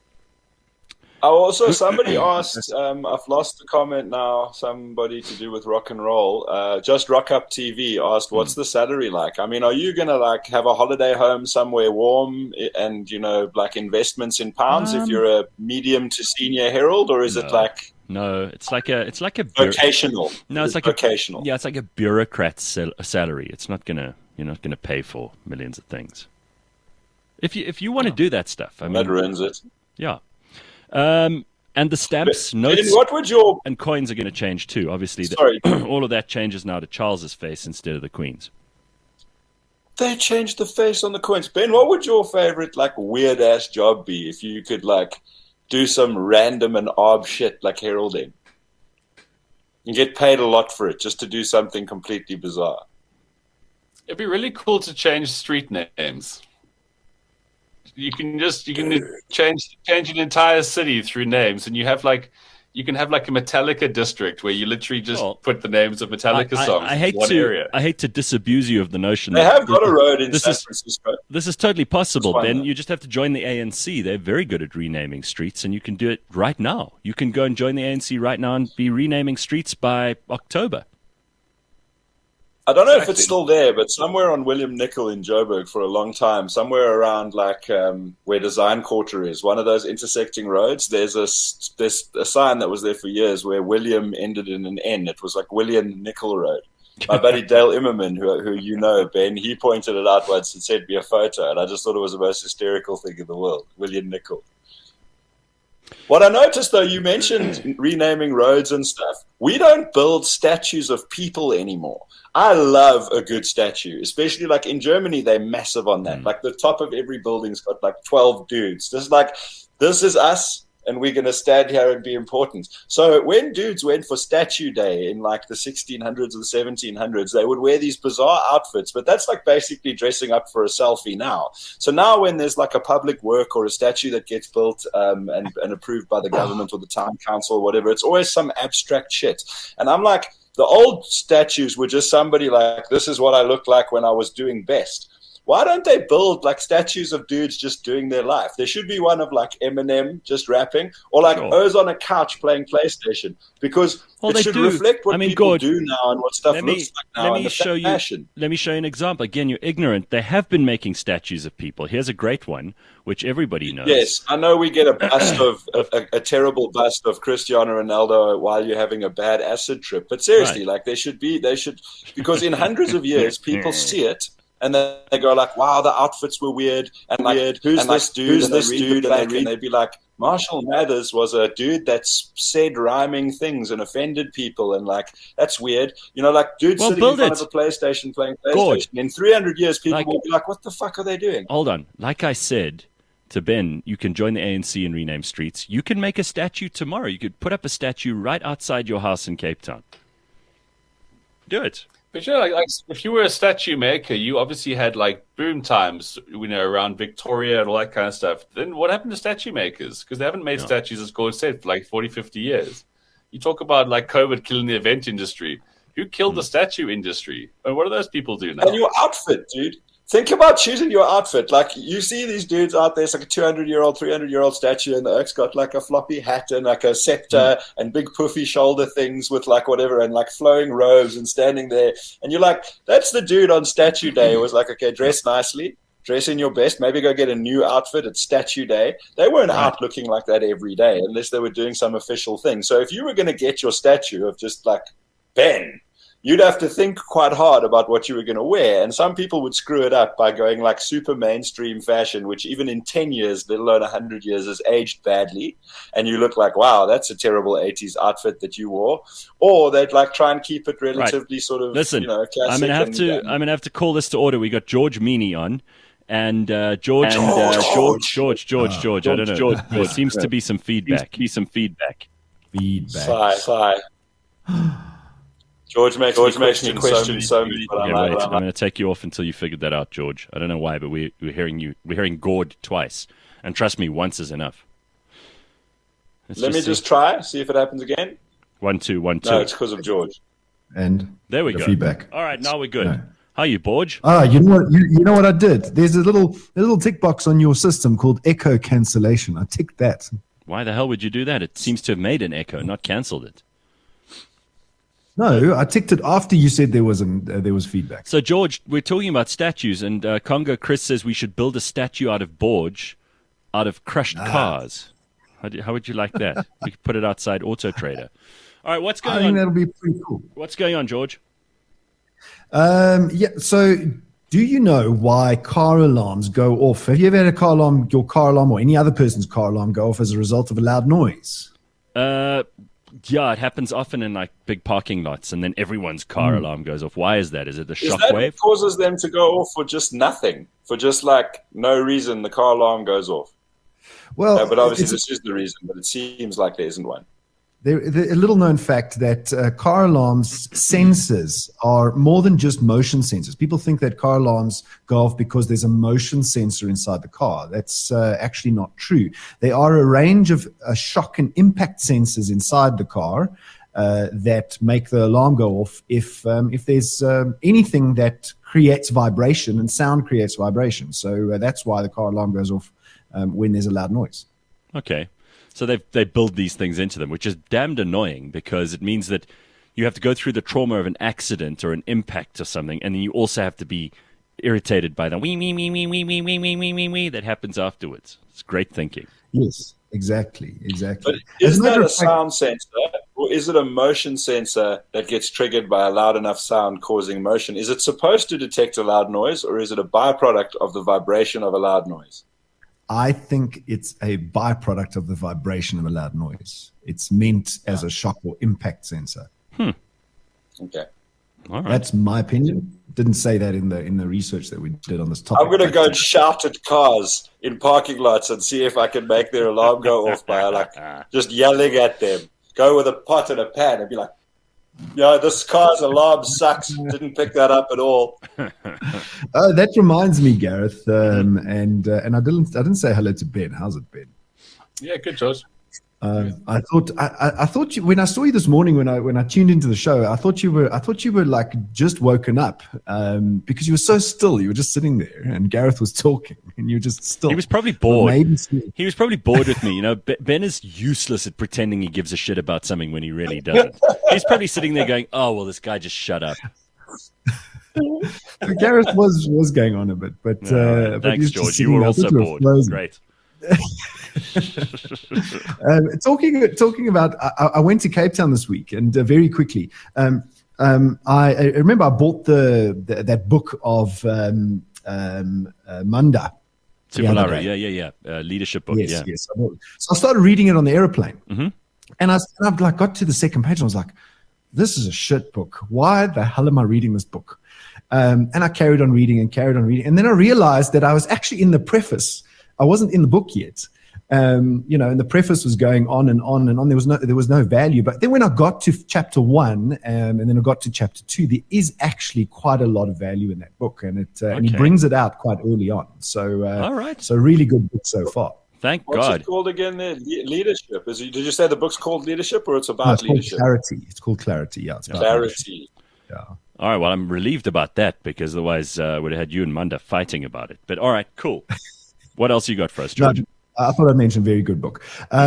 Also, somebody asked, I've lost the comment now, somebody to do with rock and roll, Just Rock Up TV asked, what's the salary like? I mean, are you going to have a holiday home somewhere warm and, investments in pounds if you're a medium to senior herald, or is it like... No, it's like a vocational. No, it's like vocational. It's like a bureaucrat's salary. It's not you're not going to pay for millions of things. If you want to do that stuff, I mean... That ruins it. Yeah. And the stamps, notes, and coins are going to change too. Obviously, all of that changes now to Charles's face instead of the Queen's. They changed the face on the coins. Ben, what would your favorite, like, weird-ass job be if you could, like, do some random and odd shit like heralding? You get paid a lot for it just to do something completely bizarre. It'd be really cool to change street names. You can change an entire city through names, and you can have like a Metallica district where you literally just put the names of Metallica songs in one area. I hate to disabuse you of the notion they have got a road in San Francisco. This is totally possible, Ben. You just have to join the ANC. They're very good at renaming streets, and you can do it right now. You can go and join the ANC right now and be renaming streets by October. I don't know if it's still there, but somewhere on William Nicol in Joburg for a long time, somewhere around like where Design Quarter is, one of those intersecting roads, there's a sign that was there for years where William ended in an N. It was like William Nicol Road. My buddy Dale Immerman, who you know, Ben, he pointed it out once and sent me a photo, and I just thought it was the most hysterical thing in the world, William Nicol. What I noticed, though, you mentioned renaming roads and stuff. We don't build statues of people anymore. I love a good statue, especially like in Germany, they're massive on that. Like the top of every building's got like 12 dudes. Just like, this is us, and we're going to stand here and be important. So when dudes went for Statue Day in like the 1600s or the 1700s, they would wear these bizarre outfits, but that's like basically dressing up for a selfie now. So now when there's like a public work or a statue that gets built and approved by the government or the town council or whatever, it's always some abstract shit. And I'm like, the old statues were just somebody like, this is what I looked like when I was doing best. Why don't they build like statues of dudes just doing their life? There should be one of like Eminem just rapping, or like Oz on a couch playing PlayStation, because it should reflect what people do now and what stuff looks like now. Let me show you an example. Again, you're ignorant. They have been making statues of people. Here's a great one, which everybody knows. Yes, I know we get a bust of a terrible bust of Cristiano Ronaldo while you're having a bad acid trip. But seriously, like they should because in hundreds of years people see it. And then they go like, wow, the outfits were weird. And like, who's this dude? And they'd be like, Marshall Mathers was a dude that said rhyming things and offended people. And like, that's weird. You know, like dudes sitting in front of a PlayStation playing PlayStation. Gorge. In 300 years, people will be like, what the fuck are they doing? Hold on. Like I said to Ben, you can join the ANC and rename streets. You can make a statue tomorrow. You could put up a statue right outside your house in Cape Town. Do it. But you know, like if you were a statue maker, you obviously had like boom times, around Victoria and all that kind of stuff. Then what happened to statue makers? Because they haven't made statues, as Gord said, for like 40, 50 years. You talk about like COVID killing the event industry. Who killed the statue industry? And what do those people do now? And your outfit, dude. Think about choosing your outfit. Like, you see these dudes out there, it's like a 200-year-old, 300-year-old statue, and the oak's got like a floppy hat and like a scepter and big poofy shoulder things with like whatever and like flowing robes and standing there. And you're like, that's the dude on Statue Day. It was like, okay, dress nicely, dress in your best, maybe go get a new outfit at Statue Day. They weren't out looking like that every day unless they were doing some official thing. So if you were going to get your statue of just like Ben, you'd have to think quite hard about what you were going to wear. And some people would screw it up by going like super mainstream fashion, which even in 10 years, let alone 100 years, has aged badly. And you look like, wow, that's a terrible 80s outfit that you wore. Or they'd like try and keep it relatively sort of, classic. I'm going to have to call this to order. We got George Meany on. And George. I don't know. There seems to be some feedback. Feedback. Sigh. George makes me question so many. Okay, wait. I'm going to take you off until you figured that out, George. I don't know why, but we're hearing you. We're hearing Gord twice, and trust me, once is enough. Let me just try, see if it happens again. 1 2 1 2. No, it's because of George. And there we go. Feedback. All right, now we're good. No. How are you, Borge? You know what? You know what I did? There's a little tick box on your system called echo cancellation. I ticked that. Why the hell would you do that? It seems to have made an echo, not cancelled it. No, I ticked it after you said there was feedback. So, George, we're talking about statues, and Congo Chris says we should build a statue out of Borge, out of crushed cars. How would you like that? We could put it outside Auto Trader. All right, what's going on? I think that'll be pretty cool. What's going on, George? So do you know why car alarms go off? Have you ever had your car alarm or any other person's car alarm go off as a result of a loud noise? Yeah, it happens often in like big parking lots, and then everyone's car alarm goes off. Why is that? Is it the Is shock that wave? what causes them to go off for just nothing? For just like no reason, the car alarm goes off. Well, But obviously this is the reason, but it seems like there isn't one. a little known fact that car alarms sensors are more than just motion sensors. People think that car alarms go off because there's a motion sensor inside the car. That's actually not true. There are a range of shock and impact sensors inside the car that make the alarm go off if there's anything that creates vibration, and sound creates vibration. So that's why the car alarm goes off when there's a loud noise. Okay. So they build these things into them, which is damned annoying because it means that you have to go through the trauma of an accident or an impact or something, and then you also have to be irritated by the wee that happens afterwards. It's great thinking. Yes, exactly. But is that a sound sensor, or is it a motion sensor that gets triggered by a loud enough sound causing motion? Is it supposed to detect a loud noise, or is it a byproduct of the vibration of a loud noise? I think it's a byproduct of the vibration of a loud noise. It's meant as a shock or impact sensor. Okay. All right. That's my opinion. Didn't say that in the research that we did on this topic. I'm going to go and shout at cars in parking lots and see if I can make their alarm go off by like just yelling at them. Go with a pot and a pan and be like, "Yeah, this car's alarm sucks. Didn't pick that up at all." That reminds me, Gareth, and I didn't say hello to Ben. How's it, Ben? Yeah, good, George. I thought you, when I saw you this morning when I tuned into the show, I thought you were like just woken up because you were so still. You were just sitting there, and Gareth was talking, and you were just still. He was probably bored. Maybe He was probably bored with me. You know, Ben is useless at pretending he gives a shit about something when he really doesn't. He's probably sitting there going, "Oh well, this guy just shut up." Gareth was going on a bit, but thanks, George. You were also bored. Great. Talking about, I went to Cape Town this week, and very quickly, I remember I bought that book of Manda. Tupolari, yeah. Leadership book. Yes, yeah. yes. So I started reading it on the aeroplane, Mm-hmm. and I like got to the second page, and I was like, "This is a shit book. Why the hell am I reading this book?" And I carried on reading, and then I realized that I was actually in the preface. I wasn't in the book yet. And the preface was going on and on and on. There was no value. But then when I got to chapter 1, and then I got to chapter 2, there is actually quite a lot of value in that book, and he brings it out quite early on. So, all right. So really good book so far. Thank What's God. it called again? There, leadership. Did you say the book's called Leadership, or it's about It's called leadership? Clarity. It's called Clarity. Yeah, it's about leadership. Clarity. Yeah. All right, well, I'm relieved about that because otherwise I would have had you and Manda fighting about it. But all right, cool. What else you got for us, George? No, I thought I'd mention very good book.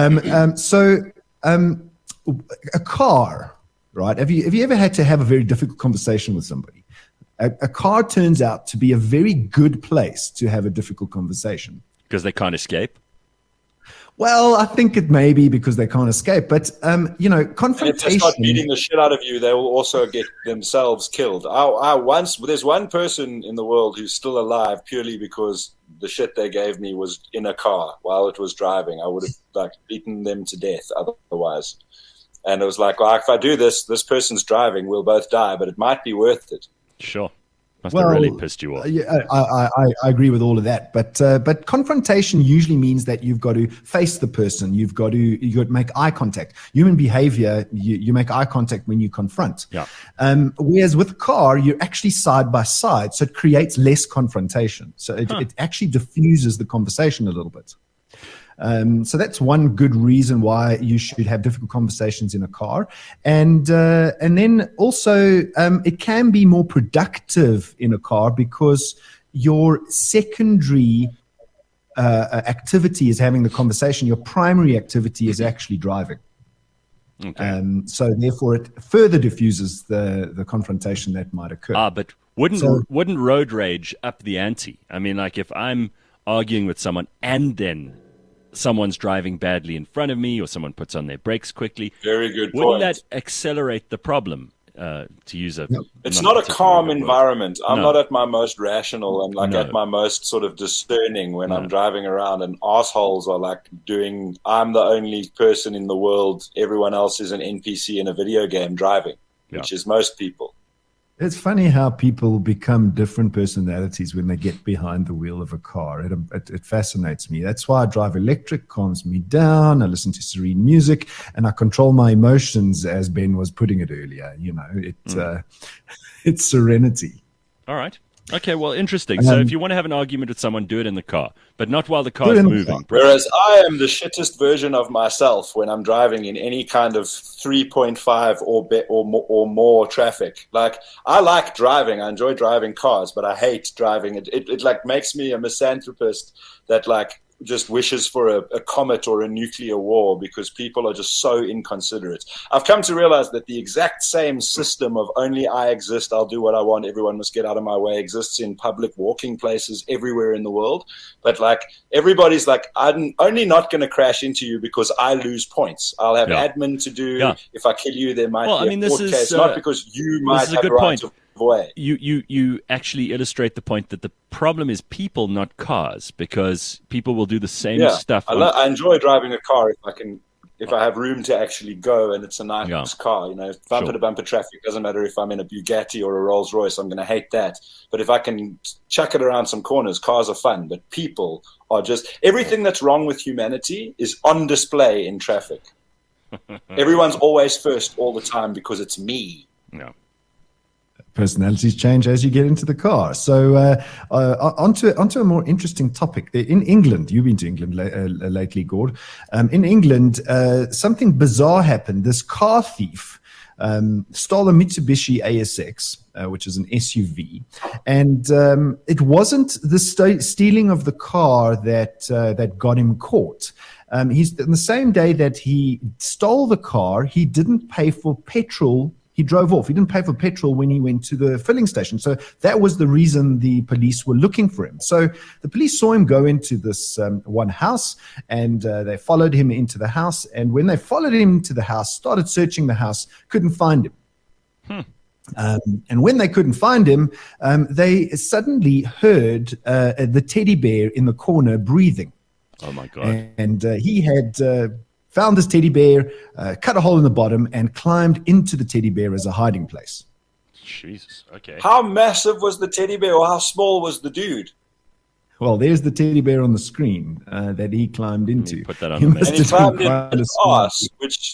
A car, right? Have you ever had to have a very difficult conversation with somebody? A car turns out to be a very good place to have a difficult conversation. Because they can't escape? Well, I think it may be because they can't escape, but And if they confrontation. start beating the shit out of you, they will also get themselves killed. There's one person in the world who's still alive purely because the shit they gave me was in a car while it was driving. I would have beaten them to death otherwise. And it was like, well, if I do this person's driving, we'll both die, but it might be worth it. Sure. Must have really pissed you off. Yeah, I agree with all of that, but confrontation usually means that you've got to face the person. You've got to make eye contact. Human behavior, you make eye contact when you confront. Yeah. Whereas with a car, you're actually side by side, so it creates less confrontation. So it actually diffuses the conversation a little bit. So that's one good reason why you should have difficult conversations in a car. And then also it can be more productive in a car because your secondary activity is having the conversation. Your primary activity is actually driving. Okay. So therefore it further diffuses the confrontation that might occur. But wouldn't road rage up the ante? I mean, like if I'm arguing with someone and then someone's driving badly in front of me or someone puts on their brakes quickly. Very good Wouldn't point. that accelerate the problem? to use a. It's not a calm word. environment. I'm No. not at my most rational and No. at my most sort of discerning when I'm driving around, and assholes are like doing. I'm the only person in the world. Everyone else is an NPC in a video game driving, which is most people. It's funny how people become different personalities when they get behind the wheel of a car. It fascinates me. That's why I drive electric, calms me down. I listen to serene music, and I control my emotions, as Ben was putting it earlier. It's serenity. All right. Okay, well, interesting. So if you want to have an argument with someone, do it in the car, but not while the car is moving. Whereas I am the shittest version of myself when I'm driving in any kind of 3.5 or more traffic. Like, I like driving. I enjoy driving cars, but I hate driving. It like makes me a misanthropist that like just wishes for a comet or a nuclear war, because people are just so inconsiderate. I've come to realize that the exact same system of only I exist, I'll do what I want, everyone must get out of my way, exists in public walking places everywhere in the world. But like, everybody's like, I'm only not going to crash into you because I lose points. I'll have admin to do. Yeah. If I kill you, there might be a court case. Not because you might have the right to way. You actually illustrate the point that the problem is people, not cars, because people will do the same stuff. I enjoy driving a car if I have room to actually go and it's a nice car. Bumper to bumper traffic, doesn't matter if I'm in a Bugatti or a Rolls Royce, I'm going to hate that. But if I can chuck it around some corners, cars are fun. But people are just, everything that's wrong with humanity is on display in traffic. Everyone's always first all the time because it's me. No. Personalities change as you get into the car. So onto a more interesting topic. In England, you've been to England lately, Gord. In England, something bizarre happened. This car thief stole a Mitsubishi ASX, which is an SUV, and it wasn't the stealing of the car that got him caught. He's in the same day that he stole the car, he didn't pay for petrol. He drove off. He didn't pay for petrol when he went to the filling station. So that was the reason the police were looking for him. So the police saw him go into this one house, and they followed him into the house. And when they followed him to the house, started searching the house, couldn't find him. And when they couldn't find him, they suddenly heard the teddy bear in the corner breathing. Oh, my God. And he had found this teddy bear, cut a hole in the bottom, and climbed into the teddy bear as a hiding place. Jesus, okay. How massive was the teddy bear, or how small was the dude? Well, there's the teddy bear on the screen that he climbed into. Put that on the map. And he climbed in his ass, which,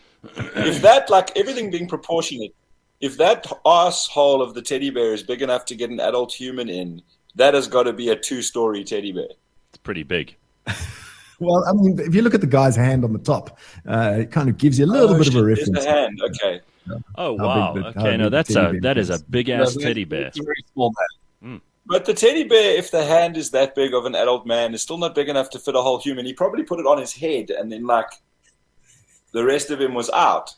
if that, like everything being proportionate, if that asshole of the teddy bear is big enough to get an adult human in, that has got to be a 2-story teddy bear. It's pretty big. Well, I mean, if you look at the guy's hand on the top, it kind of gives you a little bit of a reference. There's the hand, okay. Oh, wow. Okay, no, that is a big-ass teddy bear. It's a very small man. But the teddy bear, if the hand is that big of an adult man, is still not big enough to fit a whole human. He probably put it on his head, and then, like, the rest of him was out.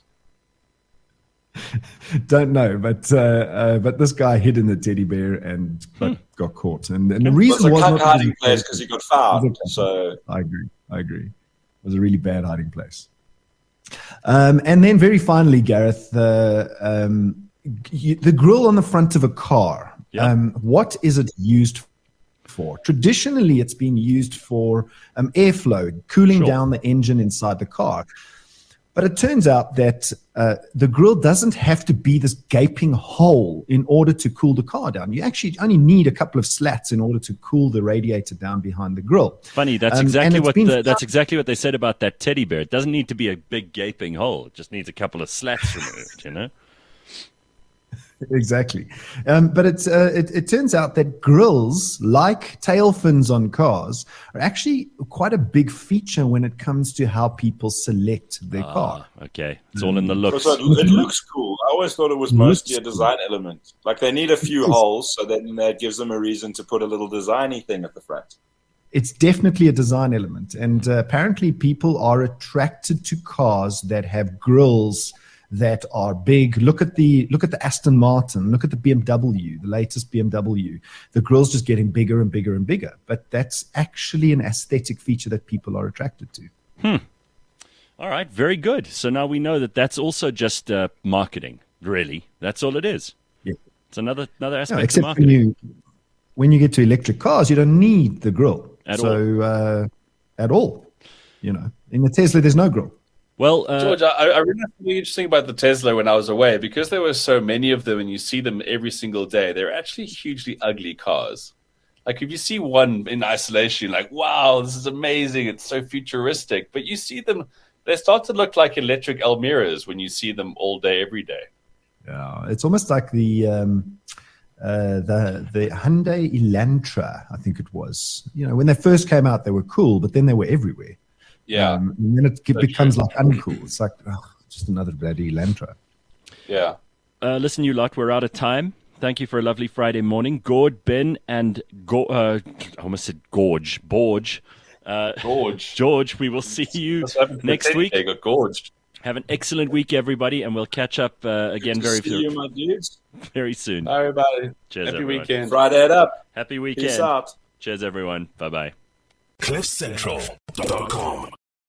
Don't know, but this guy hid in the teddy bear and got caught. And the reason was not hiding place because he got found. So I agree. It was a really bad hiding place. And then very finally, Gareth, the grille on the front of a car. What is it used for? Traditionally, it's been used for airflow, cooling down the engine inside the car. But it turns out that the grille doesn't have to be this gaping hole in order to cool the car down. You actually only need a couple of slats in order to cool the radiator down behind the grille. Funny, that's exactly what they said about that teddy bear. It doesn't need to be a big gaping hole. It just needs a couple of slats removed, you know? Exactly. But it turns out that grills, like tail fins on cars, are actually quite a big feature when it comes to how people select their car. Okay. It's all in the looks. So it looks cool. I always thought it was mostly a design element. Like they need a few holes, so then that gives them a reason to put a little designy thing at the front. It's definitely a design element. And apparently people are attracted to cars that have grills that are big. Look at the Aston Martin, look at the BMW, the latest BMW. The grille's just getting bigger and bigger and bigger. But that's actually an aesthetic feature that people are attracted to. All right, very good. So now we know that that's also just marketing. Really, that's all it is. Yeah. It's another aspect No, of except marketing. when you get to electric cars, you don't need the grill At all. You know, in the Tesla, there's no grill. Well, George, I realized something interesting about the Tesla when I was away. Because there were so many of them and you see them every single day, they're actually hugely ugly cars. Like if you see one in isolation, you're like, wow, this is amazing. It's so futuristic. But you see them, they start to look like electric Almiras when you see them all day, every day. Yeah, it's almost like the Hyundai Elantra, I think it was. You know, when they first came out, they were cool, but then they were everywhere. Yeah. And then it becomes like uncool. It's like just another bloody Elantra. Yeah. listen, you lot, we're out of time. Thank you for a lovely Friday morning. Gord, Ben, and I almost said Gorge. Borge. George, we will see you next week. They got gorged. Have an excellent week, everybody, and we'll catch up again very soon. Bye, everybody. Cheers, Happy everyone. weekend. Friday it up. Happy weekend. Peace out. Cheers, everyone. Bye-bye. CliffCentral.com